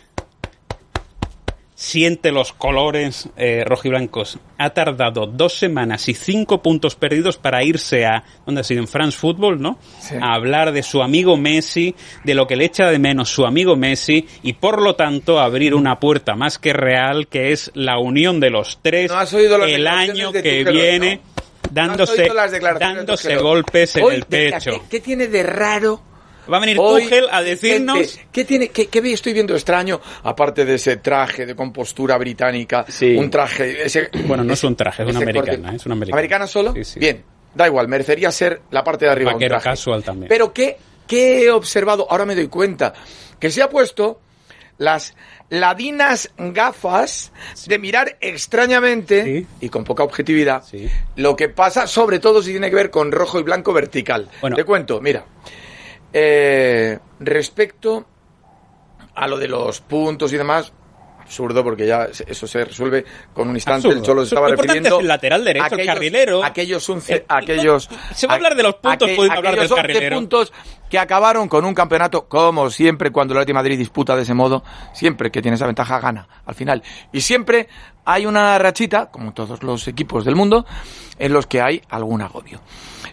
[SPEAKER 7] Siente los colores eh, rojiblancos. Ha tardado dos semanas y cinco puntos perdidos para irse a, ¿dónde ha sido? En France Football, ¿no? Sí. A hablar de su amigo Messi, de lo que le echa de menos su amigo Messi, y por lo tanto abrir una puerta más que real, que es la unión de los tres,
[SPEAKER 6] ¿no has oído las
[SPEAKER 7] el año
[SPEAKER 6] de
[SPEAKER 7] que viene, ¿no? dándose,
[SPEAKER 6] ¿No
[SPEAKER 7] dándose golpes en
[SPEAKER 6] Hoy,
[SPEAKER 7] el pecho.
[SPEAKER 6] ¿qué, ¿Qué tiene de raro?
[SPEAKER 7] Va a venir
[SPEAKER 6] Hoy,
[SPEAKER 7] Tuchel a decirnos...
[SPEAKER 6] Gente, ¿qué, tiene, qué, ¿Qué estoy viendo extraño? Aparte de ese traje de compostura británica,
[SPEAKER 5] sí.
[SPEAKER 6] un traje... Ese,
[SPEAKER 7] bueno, no es un traje, es una americana,
[SPEAKER 6] corte,
[SPEAKER 7] es una americana.
[SPEAKER 6] ¿Americana solo?
[SPEAKER 7] Sí, sí.
[SPEAKER 6] Bien, da igual, merecería ser la parte de arriba.
[SPEAKER 7] Vaquero
[SPEAKER 6] un traje.
[SPEAKER 7] casual también.
[SPEAKER 6] Pero ¿qué, ¿qué he observado? Ahora me doy cuenta que se ha puesto las ladinas gafas de mirar extrañamente sí. y con poca objetividad sí. lo que pasa, sobre todo si tiene que ver con rojo y blanco vertical. Bueno. Te cuento, mira... Eh, respecto a lo de los puntos y demás, absurdo porque ya eso se resuelve con un instante.
[SPEAKER 7] Absurdo.
[SPEAKER 6] El Cholo estaba
[SPEAKER 7] Lo importante
[SPEAKER 6] refiriendo
[SPEAKER 7] es el lateral derecho,
[SPEAKER 6] aquellos,
[SPEAKER 7] el carrilero.
[SPEAKER 6] Aquellos, unce,
[SPEAKER 7] el,
[SPEAKER 6] aquellos
[SPEAKER 7] se va a hablar de los puntos,
[SPEAKER 6] aqu,
[SPEAKER 7] podemos hablar del carrilero.
[SPEAKER 6] puntos que acabaron con un campeonato, como siempre cuando el Atlético de Madrid disputa de ese modo, siempre que tiene esa ventaja gana al final. Y siempre hay una rachita, como todos los equipos del mundo, en los que hay algún agobio.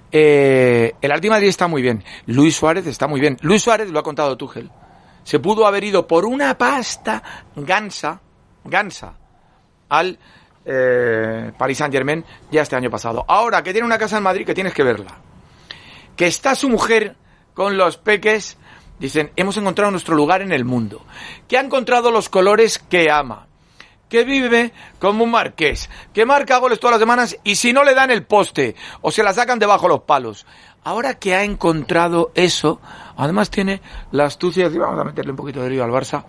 [SPEAKER 6] Eh, el Atlético de Madrid está muy bien, Luis Suárez está muy bien. Luis Suárez, lo ha contado Tuchel, se pudo haber ido por una pasta gansa, gansa, al eh, Paris Saint-Germain ya este año pasado. Ahora que tiene una casa en Madrid que tienes que verla, que está su mujer con los peques, dicen, hemos encontrado nuestro lugar en el mundo, que ha encontrado los colores que ama, que vive como un marqués, que marca goles todas las semanas y si no le dan el poste o se la sacan debajo los palos. Ahora que ha encontrado eso, además tiene la astucia de, vamos a meterle un poquito de lío al Barça,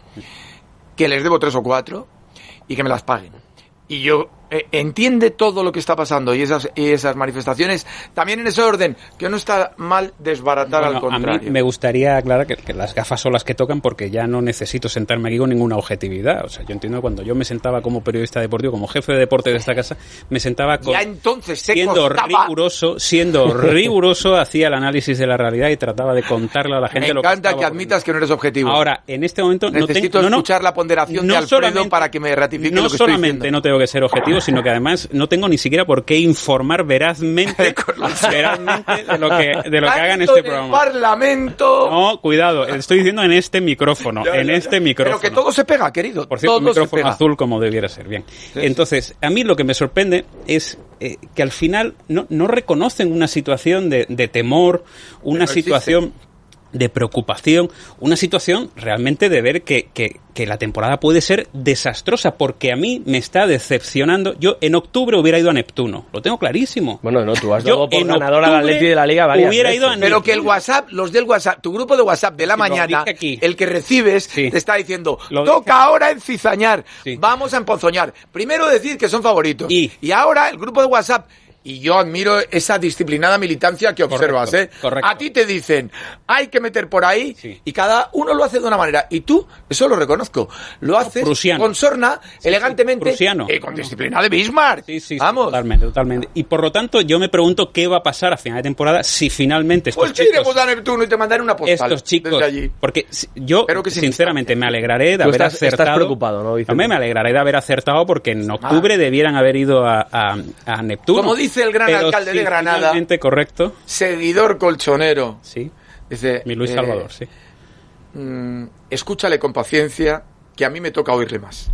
[SPEAKER 6] que les debo tres o cuatro y que me las paguen. Y yo eh, entiende todo lo que está pasando y esas y esas manifestaciones también en ese orden, que no está mal desbaratar, bueno, al contrario.
[SPEAKER 7] A mí me gustaría aclarar que, que las gafas son las que tocan porque ya no necesito sentarme aquí con ninguna objetividad. O sea, yo entiendo que cuando yo me sentaba como periodista deportivo, como jefe de deporte de esta casa, me sentaba con,
[SPEAKER 6] ya entonces te
[SPEAKER 7] siendo
[SPEAKER 6] costaba...
[SPEAKER 7] riguroso, siendo riguroso, hacía el análisis de la realidad y trataba de contarle a la gente
[SPEAKER 6] me
[SPEAKER 7] lo que
[SPEAKER 6] encanta que admitas que no eres objetivo.
[SPEAKER 7] Ahora, en este momento
[SPEAKER 6] necesito
[SPEAKER 7] no tengo,
[SPEAKER 6] escuchar
[SPEAKER 7] no, no,
[SPEAKER 6] la ponderación
[SPEAKER 7] no
[SPEAKER 6] de Alfredo
[SPEAKER 7] solamente,
[SPEAKER 6] para que me ratifique
[SPEAKER 7] no
[SPEAKER 6] lo que estoy diciendo.
[SPEAKER 7] No solamente no tengo que ser objetivo, sino que además no tengo ni siquiera por qué informar verazmente, verazmente de lo que de lo que haga en este programa.
[SPEAKER 6] Parlamento.
[SPEAKER 7] No, cuidado, estoy diciendo en este micrófono,
[SPEAKER 6] ya,
[SPEAKER 7] en
[SPEAKER 6] ya,
[SPEAKER 7] este
[SPEAKER 6] ya.
[SPEAKER 7] micrófono.
[SPEAKER 6] Pero que todo se pega, querido.
[SPEAKER 7] Por cierto,
[SPEAKER 6] todo
[SPEAKER 7] un micrófono
[SPEAKER 6] se pega.
[SPEAKER 7] azul como debiera ser, bien. Sí, entonces, a mí lo que me sorprende es eh, que al final no, no reconocen una situación de, de temor, una
[SPEAKER 6] no
[SPEAKER 7] situación
[SPEAKER 6] existe.
[SPEAKER 7] de preocupación, una situación realmente de ver que, que, que la temporada puede ser desastrosa, porque a mí me está decepcionando. Yo en octubre hubiera ido a Neptuno, lo tengo clarísimo.
[SPEAKER 5] Bueno, no, tú has
[SPEAKER 7] Yo
[SPEAKER 5] dado por
[SPEAKER 7] en
[SPEAKER 5] ganador al Atleti de la Liga varias
[SPEAKER 7] hubiera
[SPEAKER 5] veces.
[SPEAKER 7] ido a
[SPEAKER 6] Pero
[SPEAKER 7] Neptuno.
[SPEAKER 6] que el WhatsApp, los del WhatsApp, tu grupo de WhatsApp de la
[SPEAKER 7] Sí, lo
[SPEAKER 6] mañana,
[SPEAKER 7] dije aquí.
[SPEAKER 6] el que recibes,
[SPEAKER 7] Sí.
[SPEAKER 6] te está diciendo,
[SPEAKER 7] Lo
[SPEAKER 6] toca
[SPEAKER 7] dije.
[SPEAKER 6] ahora encizañar,
[SPEAKER 7] Sí.
[SPEAKER 6] vamos a emponzoñar. Primero decir que son favoritos.
[SPEAKER 7] Y-
[SPEAKER 6] y ahora el grupo de WhatsApp... Y yo admiro esa disciplinada militancia que observas,
[SPEAKER 7] Correcto,
[SPEAKER 6] ¿eh?
[SPEAKER 7] correcto.
[SPEAKER 6] A ti te dicen, hay que meter por ahí,
[SPEAKER 7] Sí.
[SPEAKER 6] y cada uno lo hace de una manera. Y tú, eso lo reconozco, lo haces
[SPEAKER 7] prusiano.
[SPEAKER 6] con sorna,
[SPEAKER 7] Sí,
[SPEAKER 6] elegantemente,
[SPEAKER 7] sí, prusiano.
[SPEAKER 6] y con disciplina de Bismarck.
[SPEAKER 7] Sí, sí, sí,
[SPEAKER 6] Vamos.
[SPEAKER 7] totalmente, totalmente. Y por lo tanto, yo me pregunto qué va a pasar a final de temporada si finalmente estos
[SPEAKER 6] Pues te
[SPEAKER 7] chicos...
[SPEAKER 6] iremos a Neptuno y te mandaré una postal.
[SPEAKER 7] estos chicos,
[SPEAKER 6] desde allí.
[SPEAKER 7] porque si- yo
[SPEAKER 6] Pero que sin
[SPEAKER 7] sinceramente me alegraré de
[SPEAKER 5] Tú
[SPEAKER 7] haber
[SPEAKER 5] estás- estás
[SPEAKER 7] acertado.
[SPEAKER 5] preocupado, ¿no, Vicente?
[SPEAKER 7] Hombre, me alegraré de haber acertado porque en octubre debieran haber ido a, a, a Neptuno.
[SPEAKER 6] Como dice el gran
[SPEAKER 7] Pero
[SPEAKER 6] alcalde de
[SPEAKER 7] si
[SPEAKER 6] Granada,
[SPEAKER 7] finalmente, correcto.
[SPEAKER 6] Seguidor colchonero.
[SPEAKER 7] Sí.
[SPEAKER 6] Dice,
[SPEAKER 7] Mi Luis
[SPEAKER 6] eh,
[SPEAKER 7] Salvador, sí.
[SPEAKER 6] mm, escúchale con paciencia, que a mí me toca oírle más.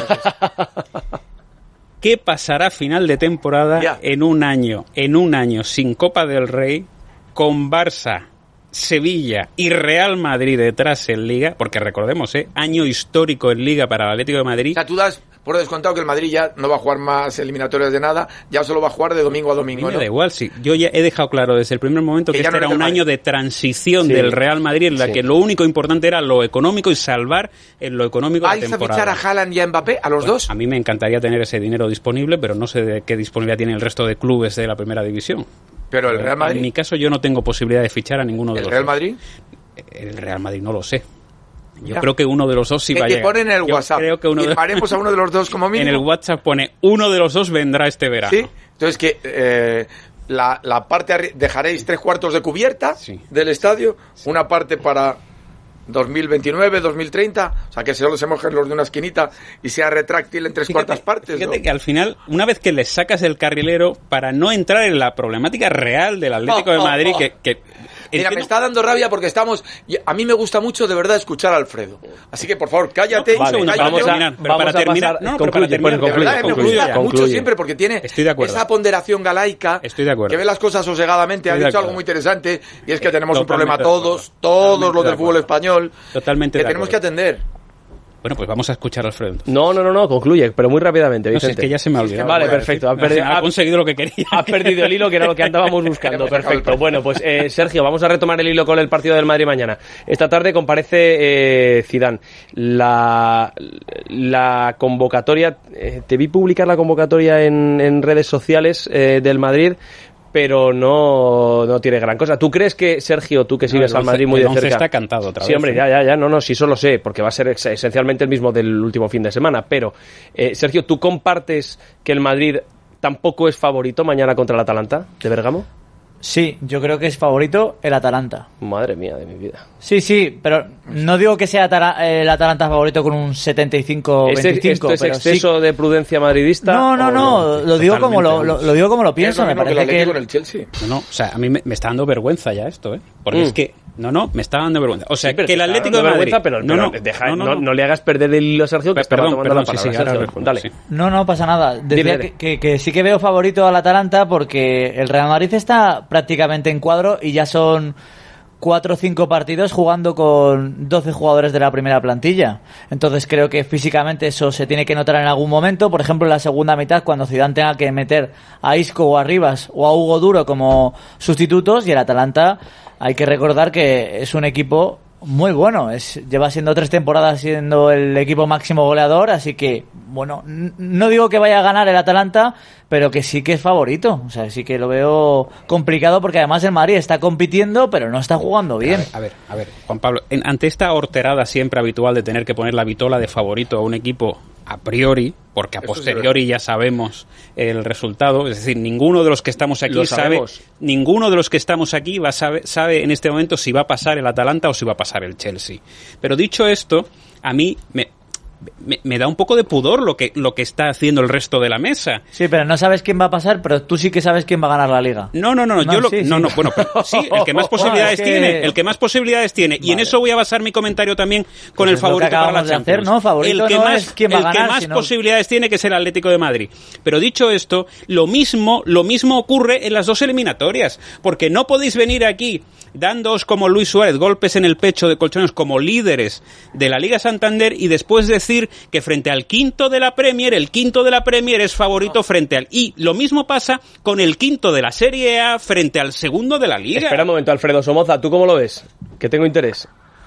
[SPEAKER 7] ¿Qué pasará a final de temporada
[SPEAKER 6] Ya.
[SPEAKER 7] en un año, en un año sin Copa del Rey, con Barça, Sevilla y Real Madrid detrás en Liga? Porque recordemos, ¿eh? Año histórico en Liga para el Atlético de Madrid.
[SPEAKER 6] O sea, tú das por descontado que el Madrid ya no va a jugar más eliminatorias de nada, ya solo va a jugar de domingo a
[SPEAKER 7] A mí
[SPEAKER 6] domingo,
[SPEAKER 7] me
[SPEAKER 6] ¿no?
[SPEAKER 7] da igual, sí. Yo ya he dejado claro desde el primer momento
[SPEAKER 6] Que
[SPEAKER 7] que,
[SPEAKER 6] ya
[SPEAKER 7] este
[SPEAKER 6] no
[SPEAKER 7] era
[SPEAKER 6] eres
[SPEAKER 7] un
[SPEAKER 6] del
[SPEAKER 7] año
[SPEAKER 6] Madrid.
[SPEAKER 7] de transición
[SPEAKER 5] Sí.
[SPEAKER 7] del Real Madrid en la
[SPEAKER 5] Sí.
[SPEAKER 7] que lo único importante era lo económico y salvar en lo económico la
[SPEAKER 6] ¿Vais a
[SPEAKER 7] temporada.
[SPEAKER 6] fichar a Haaland y a Mbappé, a los
[SPEAKER 7] Bueno,
[SPEAKER 6] dos?
[SPEAKER 7] A mí me encantaría tener ese dinero disponible, pero no sé de qué disponibilidad tiene el resto de clubes de la primera división.
[SPEAKER 6] Pero el Real
[SPEAKER 7] En
[SPEAKER 6] Madrid,
[SPEAKER 7] mi caso yo no tengo posibilidad de fichar a ninguno de
[SPEAKER 6] el
[SPEAKER 7] los
[SPEAKER 6] Real
[SPEAKER 7] dos.
[SPEAKER 6] Madrid,
[SPEAKER 7] El Real Madrid no lo sé. Yo
[SPEAKER 6] Ya.
[SPEAKER 7] creo que uno de los dos sí
[SPEAKER 6] que
[SPEAKER 7] va a
[SPEAKER 6] te
[SPEAKER 7] llegar.
[SPEAKER 6] ponen en el
[SPEAKER 7] Yo
[SPEAKER 6] WhatsApp.
[SPEAKER 7] creo que uno de...
[SPEAKER 6] Firmaremos a uno de los dos como
[SPEAKER 7] En
[SPEAKER 6] mínimo.
[SPEAKER 7] el WhatsApp pone uno de los dos vendrá este verano.
[SPEAKER 6] ¿Sí? Entonces que eh, la, la parte arri- dejaréis tres cuartos de cubierta
[SPEAKER 7] Sí.
[SPEAKER 6] del estadio, una parte para dos mil veintinueve, dos mil treinta, o sea que solo se mojen los de una esquinita y sea retráctil en tres
[SPEAKER 7] Fíjate,
[SPEAKER 6] cuartas partes.
[SPEAKER 7] fíjate
[SPEAKER 6] ¿no?
[SPEAKER 7] que al final, una vez que le sacas el carrilero, para no entrar en la problemática real del Atlético de Madrid, que... que
[SPEAKER 6] Mira, me
[SPEAKER 7] entiendo-
[SPEAKER 6] está dando rabia porque estamos... y a mí me gusta mucho de verdad escuchar a Alfredo. Así que, por favor, cállate.
[SPEAKER 7] No, un segundo,
[SPEAKER 6] cállate.
[SPEAKER 7] vamos a terminar, pero para terminar- no, no, pero para terminar,
[SPEAKER 6] De verdad, me
[SPEAKER 7] concluye,
[SPEAKER 6] gusta
[SPEAKER 7] concluye.
[SPEAKER 6] mucho siempre porque tiene
[SPEAKER 7] Estoy de acuerdo.
[SPEAKER 6] esa ponderación galaica.
[SPEAKER 7] Estoy de acuerdo.
[SPEAKER 6] Que ve las cosas sosegadamente. Ha
[SPEAKER 7] Estoy de
[SPEAKER 6] dicho
[SPEAKER 7] acuerdo.
[SPEAKER 6] algo muy interesante y es que tenemos un
[SPEAKER 7] Totalmente
[SPEAKER 6] problema
[SPEAKER 7] de acuerdo.
[SPEAKER 6] todos, todos
[SPEAKER 7] Totalmente
[SPEAKER 6] los
[SPEAKER 7] de
[SPEAKER 6] del fútbol
[SPEAKER 7] acuerdo.
[SPEAKER 6] español.
[SPEAKER 7] Totalmente
[SPEAKER 6] Que
[SPEAKER 7] de
[SPEAKER 6] tenemos que
[SPEAKER 7] acuerdo.
[SPEAKER 6] atender.
[SPEAKER 7] Bueno, pues vamos a escuchar a Alfredo.
[SPEAKER 5] No, no, no, no, concluye, pero muy rápidamente,
[SPEAKER 7] No sé,
[SPEAKER 5] Vicente.
[SPEAKER 7] es que ya se me ha olvidado.
[SPEAKER 5] Vale,
[SPEAKER 7] Bueno,
[SPEAKER 5] perfecto.
[SPEAKER 7] al
[SPEAKER 5] Ha, perdido,
[SPEAKER 7] final ha
[SPEAKER 5] ha-
[SPEAKER 7] conseguido lo que quería.
[SPEAKER 5] ha perdido el hilo, que era lo que andábamos buscando.
[SPEAKER 6] Hemos sacado el
[SPEAKER 5] Perfecto.
[SPEAKER 6] partido.
[SPEAKER 5] Bueno, pues eh, Sergio, vamos a retomar el hilo con el partido del Madrid mañana. Esta tarde comparece eh, Zidane. La, la convocatoria, eh, te vi publicar la convocatoria en, en redes sociales eh, del Madrid. pero no, no tiene gran cosa. ¿Tú crees que, Sergio, tú que sigues
[SPEAKER 7] no,
[SPEAKER 5] al Madrid muy de cerca...
[SPEAKER 7] está cantado otra vez.
[SPEAKER 5] Sí, hombre, ya, ya, ya, no, no, sí, eso lo sé, porque va a ser ex- esencialmente el mismo del último fin de semana, pero, eh, Sergio, ¿tú compartes que el Madrid tampoco es favorito mañana contra el Atalanta de Bergamo?
[SPEAKER 9] Sí, yo creo que es favorito el Atalanta.
[SPEAKER 5] Madre mía de mi vida.
[SPEAKER 9] Sí, sí, pero no digo que sea Atara- el Atalanta favorito con un setenta y cinco veinticinco.
[SPEAKER 5] ¿Esto es
[SPEAKER 9] pero
[SPEAKER 5] exceso
[SPEAKER 9] sí...
[SPEAKER 5] de prudencia madridista?
[SPEAKER 9] No, no, no, lo digo como lo, lo, lo digo como lo pienso.
[SPEAKER 6] Es lo
[SPEAKER 9] Me
[SPEAKER 6] mismo
[SPEAKER 9] parece
[SPEAKER 6] que,
[SPEAKER 9] que,
[SPEAKER 6] el con el Chelsea.
[SPEAKER 7] No, no, o sea, a mí me, me está dando vergüenza ya esto, ¿eh? Porque
[SPEAKER 5] Mm.
[SPEAKER 7] es que, no, no, me está dando vergüenza. O sea,
[SPEAKER 5] Sí, pero
[SPEAKER 7] que el
[SPEAKER 5] te está
[SPEAKER 7] Atlético de
[SPEAKER 5] dando
[SPEAKER 7] Madrid...
[SPEAKER 5] vergüenza, pero,
[SPEAKER 7] no,
[SPEAKER 5] pero
[SPEAKER 7] no,
[SPEAKER 5] deja-
[SPEAKER 7] no, no,
[SPEAKER 5] no,
[SPEAKER 7] no.
[SPEAKER 5] no le hagas perder el hilo a Sergio, que
[SPEAKER 7] Pe-
[SPEAKER 5] estaba
[SPEAKER 7] perdón,
[SPEAKER 5] tomando
[SPEAKER 7] perdón,
[SPEAKER 5] la
[SPEAKER 7] sí,
[SPEAKER 5] palabra.
[SPEAKER 7] sí, ahora
[SPEAKER 5] Sergio,
[SPEAKER 7] respondo,
[SPEAKER 5] dale.
[SPEAKER 7] sí.
[SPEAKER 9] No, no pasa nada. Decía
[SPEAKER 5] Dime, dime.
[SPEAKER 9] que, que, que sí que veo favorito al Atalanta porque el Real Madrid está prácticamente en cuadro y ya son cuatro o cinco partidos jugando con doce jugadores de la primera plantilla. Entonces creo que físicamente eso se tiene que notar en algún momento. Por ejemplo, en la segunda mitad, cuando Zidane tenga que meter a Isco o a Rivas o a Hugo Duro como sustitutos, y el Atalanta hay que recordar que es un equipo muy bueno, es, lleva siendo tres temporadas siendo el equipo máximo goleador, así que, bueno, n- no digo que vaya a ganar el Atalanta, pero que sí que es favorito. O sea, sí que lo veo complicado porque además el Madrid está compitiendo, pero no está jugando bien.
[SPEAKER 7] A ver, a ver, a ver, Juan Pablo, en- ante esta horterada siempre habitual de tener que poner la vitola de favorito a un equipo a priori, porque a
[SPEAKER 6] Eso sí
[SPEAKER 7] posteriori ya sabemos el resultado, es decir, ninguno de los que estamos aquí
[SPEAKER 5] Lo
[SPEAKER 7] sabe,
[SPEAKER 5] sabemos.
[SPEAKER 7] ninguno de los que estamos aquí va a sabe, sabe en este momento si va a pasar el Atalanta o si va a pasar el Chelsea. Pero dicho esto, a mí me Me, me da un poco de pudor lo que lo que está haciendo el resto de la mesa.
[SPEAKER 9] Sí, pero no sabes quién va a pasar, pero tú sí que sabes quién va a ganar la liga.
[SPEAKER 7] No, no, no,
[SPEAKER 9] No,
[SPEAKER 7] yo lo,
[SPEAKER 9] sí,
[SPEAKER 7] no,
[SPEAKER 9] sí.
[SPEAKER 7] no, bueno, pero sí, el que más posibilidades
[SPEAKER 9] es que-
[SPEAKER 7] tiene, el que más posibilidades tiene, y en
[SPEAKER 9] Vale.
[SPEAKER 7] eso voy a basar mi comentario también con
[SPEAKER 9] Pues
[SPEAKER 7] el
[SPEAKER 9] es lo que
[SPEAKER 7] favorito para la
[SPEAKER 9] acabamos de
[SPEAKER 7] Champions.
[SPEAKER 9] hacer, ¿no? Favorito
[SPEAKER 7] el que
[SPEAKER 9] no
[SPEAKER 7] más,
[SPEAKER 9] es quién va a
[SPEAKER 7] el que
[SPEAKER 9] ganar,
[SPEAKER 7] más
[SPEAKER 9] sino-
[SPEAKER 7] posibilidades tiene que ser el Atlético de Madrid. Pero dicho esto, lo mismo, lo mismo ocurre en las dos eliminatorias, porque no podéis venir aquí dándoos como Luis Suárez golpes en el pecho de colchones como líderes de la Liga Santander y después decir que frente al quinto de la Premier, el quinto de la Premier es favorito frente al... Y lo mismo pasa con el quinto de la Serie A frente al segundo de la Liga.
[SPEAKER 5] Espera un momento, Alfredo Somoza, ¿tú cómo lo ves? Que tengo interés.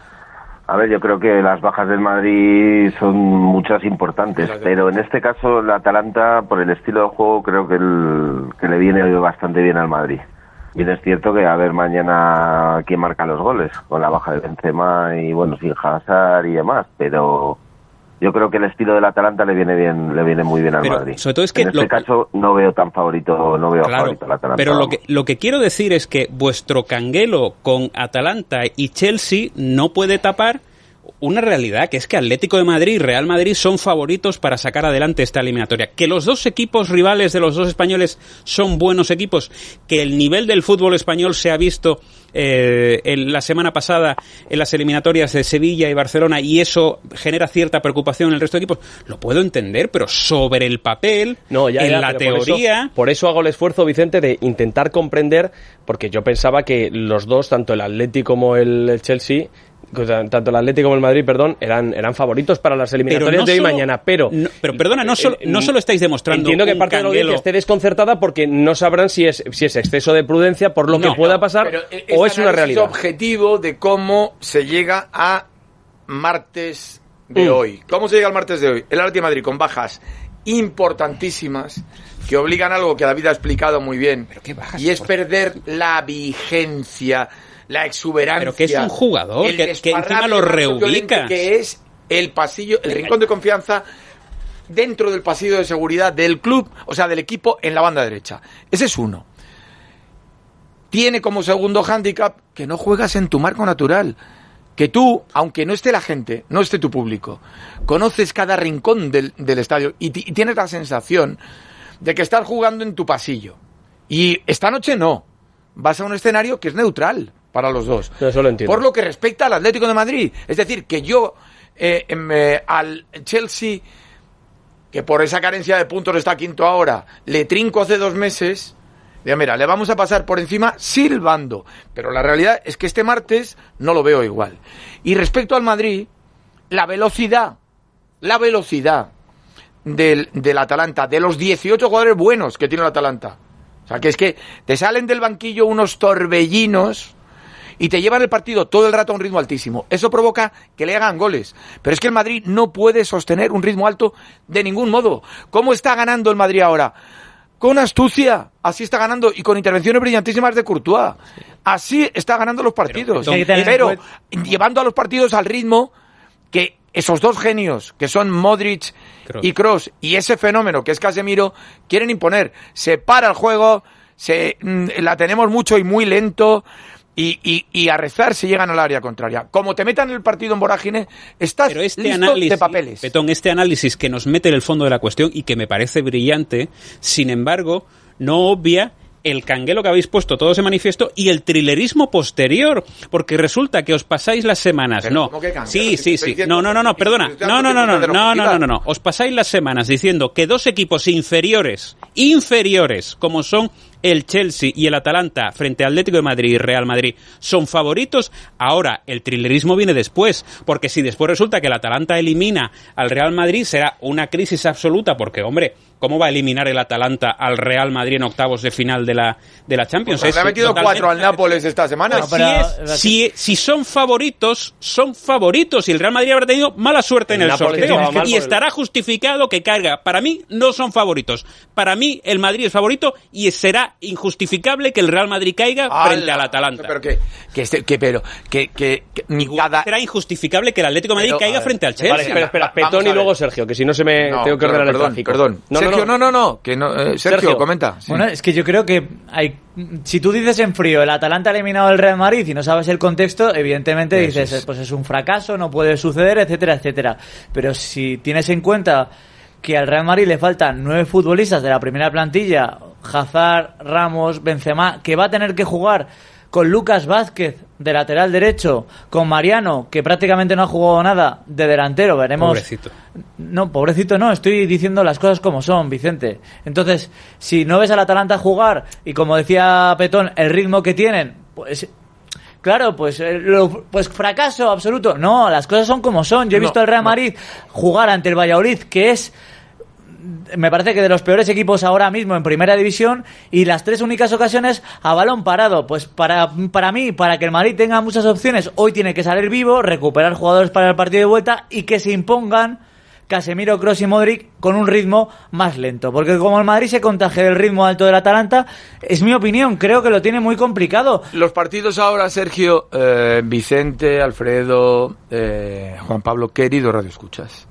[SPEAKER 8] A ver, yo creo que las bajas del Madrid son muchas importantes, pero en este caso el Atalanta, por el estilo de juego, creo que, el, que le viene bastante bien al Madrid. Bien es cierto que a ver mañana quién marca los goles, con la baja de Benzema y bueno, sin Hazard y demás, pero yo creo que el estilo del Atalanta le viene bien, le viene muy bien al
[SPEAKER 7] Pero,
[SPEAKER 8] Madrid.
[SPEAKER 7] sobre todo es que
[SPEAKER 8] en este
[SPEAKER 7] lo-
[SPEAKER 8] caso no veo tan favorito, no veo
[SPEAKER 7] Claro,
[SPEAKER 8] favorito al Atalanta.
[SPEAKER 7] pero lo
[SPEAKER 8] vamos.
[SPEAKER 7] que, lo que quiero decir es que vuestro canguelo con Atalanta y Chelsea no puede tapar una realidad, que es que Atlético de Madrid y Real Madrid son favoritos para sacar adelante esta eliminatoria. Que los dos equipos rivales de los dos españoles son buenos equipos, que el nivel del fútbol español se ha visto eh, en la semana pasada en las eliminatorias de Sevilla y Barcelona y eso genera cierta preocupación en el resto de equipos, lo puedo entender, pero sobre el papel,
[SPEAKER 5] No, ya,
[SPEAKER 7] en
[SPEAKER 5] ya,
[SPEAKER 7] la
[SPEAKER 5] pero por
[SPEAKER 7] teoría...
[SPEAKER 5] eso, por eso hago el esfuerzo, Vicente, de intentar comprender, porque yo pensaba que los dos, tanto el Atlético como el, el Chelsea, o sea, tanto el Atlético como el Madrid, perdón, eran, eran favoritos para las eliminatorias
[SPEAKER 7] no
[SPEAKER 5] de hoy y
[SPEAKER 7] solo-
[SPEAKER 5] mañana, pero...
[SPEAKER 7] no- pero perdona, no solo, no solo estáis demostrando
[SPEAKER 5] Entiendo que
[SPEAKER 7] un
[SPEAKER 5] parte de la
[SPEAKER 7] canguelo-
[SPEAKER 5] audiencia esté desconcertada porque no sabrán si es, si es exceso de prudencia por lo
[SPEAKER 7] No,
[SPEAKER 5] que pueda pasar
[SPEAKER 6] Pero
[SPEAKER 5] o es una
[SPEAKER 6] análisis
[SPEAKER 5] realidad.
[SPEAKER 6] objetivo de cómo se llega a martes de
[SPEAKER 5] Mm.
[SPEAKER 6] hoy. ¿Cómo se llega al martes de hoy? El Atlético de Madrid con bajas importantísimas que obligan a algo que David ha explicado muy bien.
[SPEAKER 7] ¿Pero qué bajas?
[SPEAKER 6] Y es
[SPEAKER 7] Por-
[SPEAKER 6] perder la vigencia, la exuberancia.
[SPEAKER 7] Pero que es un jugador,
[SPEAKER 6] el
[SPEAKER 7] que- que encima
[SPEAKER 6] desparrame
[SPEAKER 7] lo
[SPEAKER 6] más
[SPEAKER 7] reubicas.
[SPEAKER 6] violento que es el pasillo, el rincón de confianza dentro del pasillo de seguridad del club, o sea, del equipo en la banda derecha. Ese es uno. Tiene como segundo hándicap que no juegas en tu marco natural. Que tú, aunque no esté la gente, no esté tu público, conoces cada rincón del, del estadio y, ti- y tienes la sensación de que estás jugando en tu pasillo. Y esta noche no. Vas a un escenario que es neutral para los dos.
[SPEAKER 5] Eso lo entiendo.
[SPEAKER 6] Por lo que respecta al Atlético de Madrid. Es decir, que yo eh, em, eh, al Chelsea, que por esa carencia de puntos está quinto ahora, le trinco hace dos meses... Digo, mira, le vamos a pasar por encima silbando. Pero la realidad es que este martes no lo veo igual. Y respecto al Madrid, la velocidad, la velocidad del, del Atalanta, de los dieciocho jugadores buenos que tiene el Atalanta. O sea, que es que te salen del banquillo unos torbellinos y te llevan el partido todo el rato a un ritmo altísimo. Eso provoca que le hagan goles. Pero es que el Madrid no puede sostener un ritmo alto de ningún modo. ¿Cómo está ganando el Madrid ahora? con astucia. Así está ganando, y con intervenciones brillantísimas de Courtois. Así está ganando los partidos. Pero, pero llevando a los partidos al ritmo que esos dos genios, que son Modric Kroos. y Kroos, y ese fenómeno que es Casemiro, quieren imponer. Se para el juego, se la tenemos mucho y muy lento, y, y, y a rezar si llegan al área contraria. Como te metan el partido en vorágine, estás
[SPEAKER 7] Pero este
[SPEAKER 6] listo
[SPEAKER 7] análisis,
[SPEAKER 6] de papeles.
[SPEAKER 7] Petón, este análisis que nos mete en el fondo de la cuestión y que me parece brillante, sin embargo, no obvia el canguelo que habéis puesto todos en manifiesto y el trilerismo posterior, porque resulta que os pasáis las semanas,
[SPEAKER 6] Pero,
[SPEAKER 7] no,
[SPEAKER 6] ¿cómo que canguelo?
[SPEAKER 7] sí,
[SPEAKER 6] Si
[SPEAKER 7] sí, sí,
[SPEAKER 6] diciendo,
[SPEAKER 7] no, no, no, no, perdona, no, no, no, no, no, no, no, no, no, os pasáis las semanas diciendo que dos equipos inferiores, inferiores, como son el Chelsea y el Atalanta frente a Atlético de Madrid y Real Madrid son favoritos. Ahora el trilerismo viene después, porque si después resulta que el Atalanta elimina al Real Madrid será una crisis absoluta, porque hombre, ¿cómo va a eliminar el Atalanta al Real Madrid en octavos de final de la de la Champions?
[SPEAKER 6] Pues le ha metido totalmente... cuatro al Nápoles esta semana.
[SPEAKER 7] Pues no, si, es, si, si son favoritos, son favoritos, y el Real Madrid habrá tenido mala suerte el en el Nápoles sorteo y estará el... justificado que caiga. Para mí no son favoritos. Para mí el Madrid es favorito y será injustificable que el Real Madrid caiga ¡Hala! Frente al Atalanta.
[SPEAKER 6] Pero que, que, este, que pero que, que, que
[SPEAKER 7] cada... será injustificable que el Atlético de Madrid pero, caiga frente al Chelsea.
[SPEAKER 5] Vale, espera, espera, Petón y luego Sergio, que si no se me
[SPEAKER 6] no,
[SPEAKER 5] tengo que ordenar
[SPEAKER 6] perdón,
[SPEAKER 5] el tráfico.
[SPEAKER 6] Perdón,
[SPEAKER 5] no,
[SPEAKER 6] Sergio,
[SPEAKER 5] no,
[SPEAKER 6] no, no, no, que no eh, Sergio, Sergio, comenta. Sí.
[SPEAKER 9] Bueno, es que yo creo que hay, si tú dices en frío, el Atalanta ha eliminado al Real Madrid y no sabes el contexto, evidentemente Eso dices, es. pues es un fracaso, no puede suceder, etcétera, etcétera. Pero si tienes en cuenta que al Real Madrid le faltan nueve futbolistas de la primera plantilla, Hazard, Ramos, Benzema, que va a tener que jugar con Lucas Vázquez de lateral derecho, con Mariano, que prácticamente no ha jugado nada, de delantero, veremos.
[SPEAKER 7] Pobrecito.
[SPEAKER 9] No, pobrecito no, estoy diciendo las cosas como son, Vicente. Entonces, si no ves al Atalanta jugar, y como decía Petón, el ritmo que tienen, pues... Claro, pues, eh, lo, pues fracaso absoluto. No, las cosas son como son. Yo he visto no, al Real Madrid no. jugar ante el Valladolid, que es... me parece que de los peores equipos ahora mismo en primera división, y las tres únicas ocasiones a balón parado. Pues para, para mí, para que el Madrid tenga muchas opciones, hoy tiene que salir vivo, recuperar jugadores para el partido de vuelta y que se impongan Casemiro, Kroos y Modric con un ritmo más lento, porque como el Madrid se contagia del ritmo alto del Atalanta, es mi opinión, creo que lo tiene muy complicado.
[SPEAKER 6] Los partidos ahora, Sergio, eh, Vicente, Alfredo, eh, Juan Pablo, querido Radio Escuchas,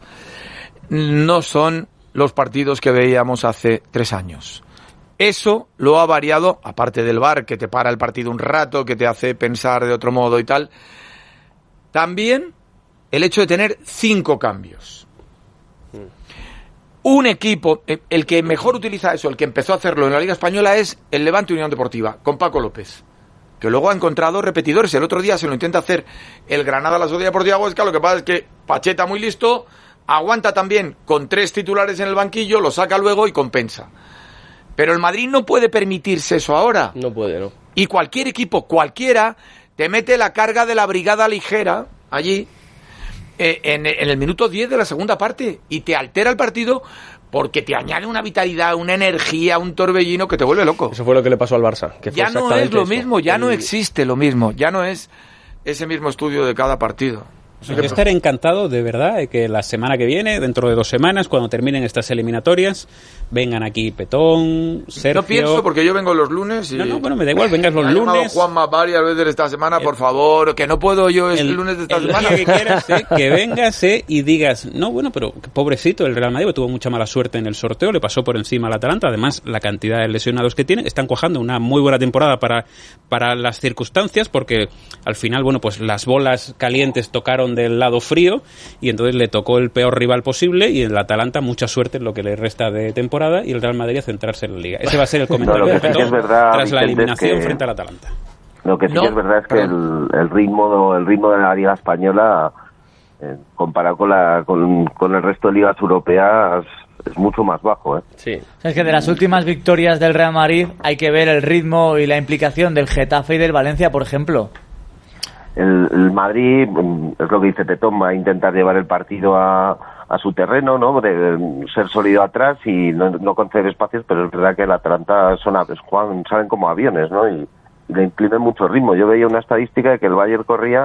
[SPEAKER 6] no son los partidos que veíamos hace tres años. Eso lo ha variado, aparte del V A R, que te para el partido un rato, que te hace pensar de otro modo y tal, también el hecho de tener cinco cambios. Un equipo, el que mejor utiliza eso, el que empezó a hacerlo en la Liga Española, es el Levante Unión Deportiva, con Paco López, que luego ha encontrado repetidores. El otro día se lo intenta hacer el Granada, la Sociedad Deportiva Huesca. Lo que pasa es que Pacheta, muy listo, aguanta también con tres titulares en el banquillo, lo saca luego y compensa. Pero el Madrid no puede permitirse eso ahora.
[SPEAKER 5] No puede, no.
[SPEAKER 6] Y cualquier equipo, cualquiera, te mete la carga de la brigada ligera allí eh, en, en el minuto diez de la segunda parte y te altera el partido porque te añade una vitalidad, una energía, un torbellino que te vuelve loco.
[SPEAKER 5] Eso fue lo que le pasó al Barça. Que fue
[SPEAKER 6] ya no es lo
[SPEAKER 5] eso.
[SPEAKER 6] mismo, ya
[SPEAKER 5] el...
[SPEAKER 6] no existe lo mismo, ya no es ese mismo estudio de cada partido.
[SPEAKER 7] Yo estaré encantado, de verdad, de que la semana que viene, dentro de dos semanas, cuando terminen estas eliminatorias, vengan aquí Petón, Sergio...
[SPEAKER 6] No pienso, porque yo vengo los lunes y...
[SPEAKER 7] No, no, bueno, me da igual, vengas los
[SPEAKER 6] me ha
[SPEAKER 7] lunes...
[SPEAKER 6] Juanma varias veces esta semana, por favor, que no puedo yo este
[SPEAKER 7] el,
[SPEAKER 6] lunes de esta
[SPEAKER 7] el
[SPEAKER 6] semana.
[SPEAKER 7] Día que quieras, ¿eh? Que vengas ¿eh? Y digas, no, bueno, pero pobrecito, el Real Madrid tuvo mucha mala suerte en el sorteo, le pasó por encima al Atalanta, además la cantidad de lesionados que tiene, están cuajando una muy buena temporada para, para las circunstancias, porque al final, bueno, pues las bolas calientes tocaron del lado frío, y entonces le tocó el peor rival posible, y el Atalanta mucha suerte en lo que le resta de temporada, y el Real Madrid a centrarse en la Liga. Ese va a ser el comentario
[SPEAKER 8] no,
[SPEAKER 7] de Petón
[SPEAKER 8] sí es verdad,
[SPEAKER 7] tras
[SPEAKER 8] Vicente,
[SPEAKER 7] la eliminación
[SPEAKER 8] es que,
[SPEAKER 7] frente al Atalanta.
[SPEAKER 8] Lo que sí
[SPEAKER 6] no,
[SPEAKER 8] que es verdad es que el, el ritmo el ritmo de la Liga Española eh, comparado con la con, con el resto de ligas europeas es mucho más bajo, ¿eh?
[SPEAKER 5] Sí.
[SPEAKER 9] Es que de las últimas victorias del Real Madrid hay que ver el ritmo y la implicación del Getafe y del Valencia, por ejemplo.
[SPEAKER 8] El, el Madrid, es lo que dice Petón, va a intentar llevar el partido a, a su terreno, ¿no? De ser sólido atrás y no, no conceder espacios, pero es verdad que el Atalanta son aves, juegan, salen como aviones, ¿no? Y, y le imprimen mucho ritmo. Yo veía una estadística de que el Bayern corría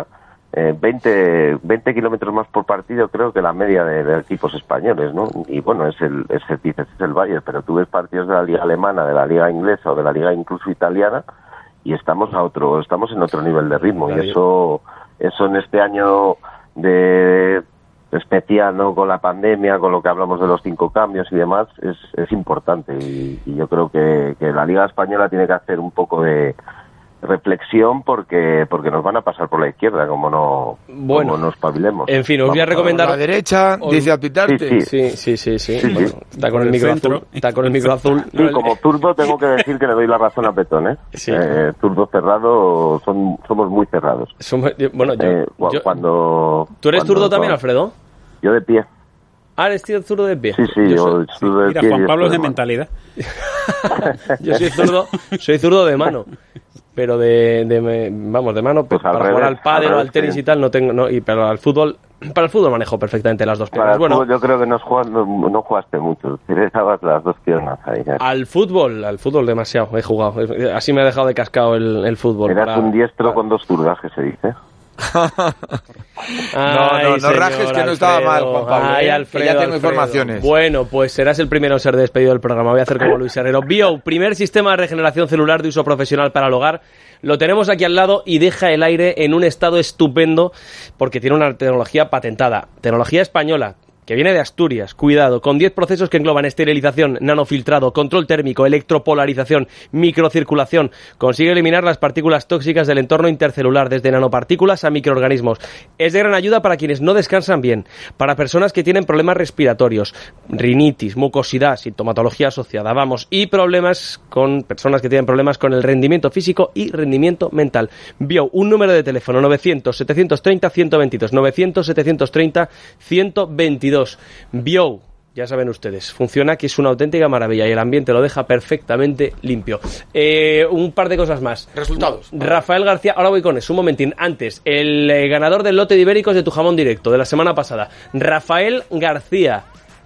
[SPEAKER 8] eh, veinte, veinte kilómetros más por partido, creo que la media de, de equipos españoles, ¿no? Y bueno, es el, es el, dices, es el Bayern, pero tú ves partidos de la liga alemana, de la liga inglesa o de la liga incluso italiana y estamos a otro, estamos en otro nivel de ritmo. Claro. Y eso, eso en este año de especial, ¿no? Con la pandemia, con lo que hablamos de los cinco cambios y demás, es, es importante y, y yo creo que, que la liga española tiene que hacer un poco de reflexión porque porque nos van a pasar por la izquierda como no
[SPEAKER 5] bueno,
[SPEAKER 8] como nos espabilemos.
[SPEAKER 5] En fin, os voy a recomendar
[SPEAKER 6] a la derecha, os... dice a pitarte.
[SPEAKER 8] Sí, sí,
[SPEAKER 5] sí, sí, sí, sí.
[SPEAKER 8] sí,
[SPEAKER 5] bueno,
[SPEAKER 8] sí.
[SPEAKER 5] Está con el, el micro centro. azul, está con el micro azul.
[SPEAKER 8] Sí, no, como zurdo tengo que decir que le doy la razón a Petón, ¿eh? Sí. Eh, zurdo cerrado, son somos muy cerrados.
[SPEAKER 5] Somos, bueno, yo,
[SPEAKER 8] eh,
[SPEAKER 5] yo
[SPEAKER 8] cuando
[SPEAKER 5] ¿Tú eres
[SPEAKER 8] cuando,
[SPEAKER 5] zurdo también, Alfredo?
[SPEAKER 8] Yo de pie.
[SPEAKER 5] Ah, ¿eres tío zurdo de pie?
[SPEAKER 8] Sí, sí, yo, yo soy zurdo de
[SPEAKER 7] Mira,
[SPEAKER 8] pie.
[SPEAKER 7] Juan Pablo es de
[SPEAKER 8] mal.
[SPEAKER 7] mentalidad.
[SPEAKER 5] Yo soy zurdo, soy zurdo de mano. Pero de, de vamos, de mano, pues para revés, jugar al pádel o al tenis sí. y tal, no tengo, no, y pero al fútbol, para el fútbol manejo perfectamente las dos piernas.
[SPEAKER 8] Para el
[SPEAKER 5] bueno,
[SPEAKER 8] fútbol yo creo que no, jugas, no, no jugaste mucho, utilizabas las dos piernas ahí. ¿eh?
[SPEAKER 5] Al fútbol, al fútbol demasiado he jugado, así me ha dejado de cascado el, el fútbol.
[SPEAKER 8] Eras
[SPEAKER 5] para,
[SPEAKER 8] un diestro
[SPEAKER 5] para...
[SPEAKER 8] con dos zurdas, que se dice.
[SPEAKER 6] Ay, no, no, no rajes que Alfredo, no estaba mal, Juan Pablo.
[SPEAKER 5] Ay,
[SPEAKER 6] ¿eh?
[SPEAKER 5] Alfredo,
[SPEAKER 6] que ya tengo
[SPEAKER 5] Alfredo.
[SPEAKER 6] informaciones.
[SPEAKER 5] Bueno, pues serás el primero en ser despedido del programa. Voy a hacer como Luis Herrero. Bio, primer sistema de regeneración celular de uso profesional para el hogar. Lo tenemos aquí al lado y deja el aire en un estado estupendo porque tiene una tecnología patentada. Tecnología española, que viene de Asturias, cuidado, con diez procesos que engloban esterilización, nanofiltrado, control térmico, electropolarización, microcirculación. Consigue eliminar las partículas tóxicas del entorno intercelular, desde nanopartículas a microorganismos. Es de gran ayuda para quienes no descansan bien, para personas que tienen problemas respiratorios, rinitis, mucosidad, sintomatología asociada, vamos, y problemas con personas que tienen problemas con el rendimiento físico y rendimiento mental. Bio, un número de teléfono, novecientos, setecientos treinta, ciento veintidós, novecientos, setecientos treinta, ciento veintidós. Bio, ya saben ustedes, funciona, que es una auténtica maravilla y el ambiente lo deja perfectamente limpio. Eh, un par de cosas más.
[SPEAKER 6] Resultados.
[SPEAKER 5] Rafael García, ahora voy con eso, un momentín. Antes, el eh, ganador del lote de ibéricos de tu jamón directo de la semana pasada, Rafael García,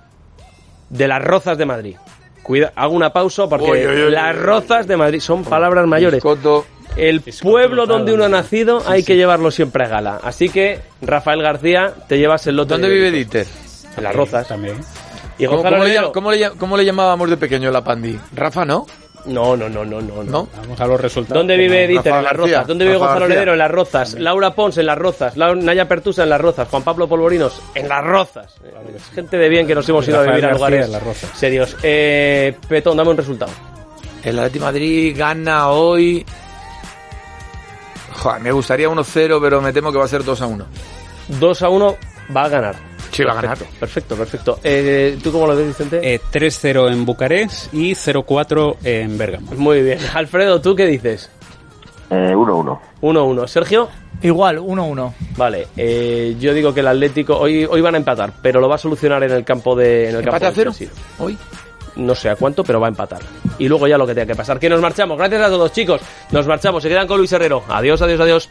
[SPEAKER 5] de las Rozas de Madrid. Cuida, hago una pausa porque
[SPEAKER 6] oy, oy, oy,
[SPEAKER 5] las
[SPEAKER 6] oy,
[SPEAKER 5] Rozas de Madrid son palabras mayores.
[SPEAKER 6] Biscotto.
[SPEAKER 5] El pueblo donde uno ha nacido hay sí, que sí. llevarlo siempre a gala. Así que, Rafael García, te llevas el lote.
[SPEAKER 6] ¿Dónde
[SPEAKER 5] de
[SPEAKER 6] vive Dieter?
[SPEAKER 5] En las Rozas.
[SPEAKER 7] También.
[SPEAKER 5] ¿Y
[SPEAKER 6] ¿Cómo, cómo, le, ¿cómo, le, ¿Cómo le llamábamos de pequeño la pandi? ¿Rafa, no?
[SPEAKER 5] No, no, no, no, no.
[SPEAKER 6] ¿No?
[SPEAKER 7] Vamos a los resultados.
[SPEAKER 5] ¿Dónde vive Dieter?
[SPEAKER 6] Rafa
[SPEAKER 5] En las
[SPEAKER 6] García.
[SPEAKER 5] Rozas. ¿Dónde vive
[SPEAKER 6] Rafa
[SPEAKER 5] Gonzalo
[SPEAKER 6] García.
[SPEAKER 5] Heredero? En las Rozas. También. Laura Pons en las Rozas. La, Naya Pertusa en las Rozas. Juan Pablo Polvorinos en las Rozas. Eh, gente de bien que nos hemos ido
[SPEAKER 7] Rafael
[SPEAKER 5] a vivir a
[SPEAKER 7] García
[SPEAKER 5] lugares
[SPEAKER 7] en las Rozas.
[SPEAKER 5] serios. Eh, Petón, dame un resultado.
[SPEAKER 6] El Atlético de Madrid gana hoy... Joder, me gustaría uno cero, pero me temo que va a ser dos a uno.
[SPEAKER 5] dos a uno va a ganar.
[SPEAKER 6] Sí, va a ganar.
[SPEAKER 5] Perfecto, perfecto. Eh, ¿Tú cómo lo ves, Vicente?
[SPEAKER 7] Eh, tres cero en Bucarest y cero cuatro en Bérgamo.
[SPEAKER 5] Muy bien. Alfredo, ¿tú qué dices?
[SPEAKER 8] Eh, uno uno.
[SPEAKER 5] uno uno. Sergio.
[SPEAKER 9] Igual, uno uno.
[SPEAKER 5] Vale, eh, yo digo que el Atlético hoy hoy van a empatar, pero lo va a solucionar en el campo de en el
[SPEAKER 6] ¿Empate
[SPEAKER 5] campo
[SPEAKER 6] a cero?
[SPEAKER 5] de Chelsea.
[SPEAKER 6] Hoy.
[SPEAKER 5] No sé a cuánto, pero va a empatar. Y luego ya lo que tenga que pasar. Que nos marchamos. Gracias a todos, chicos. Nos marchamos. Se quedan con Luis Herrero. Adiós, adiós, adiós.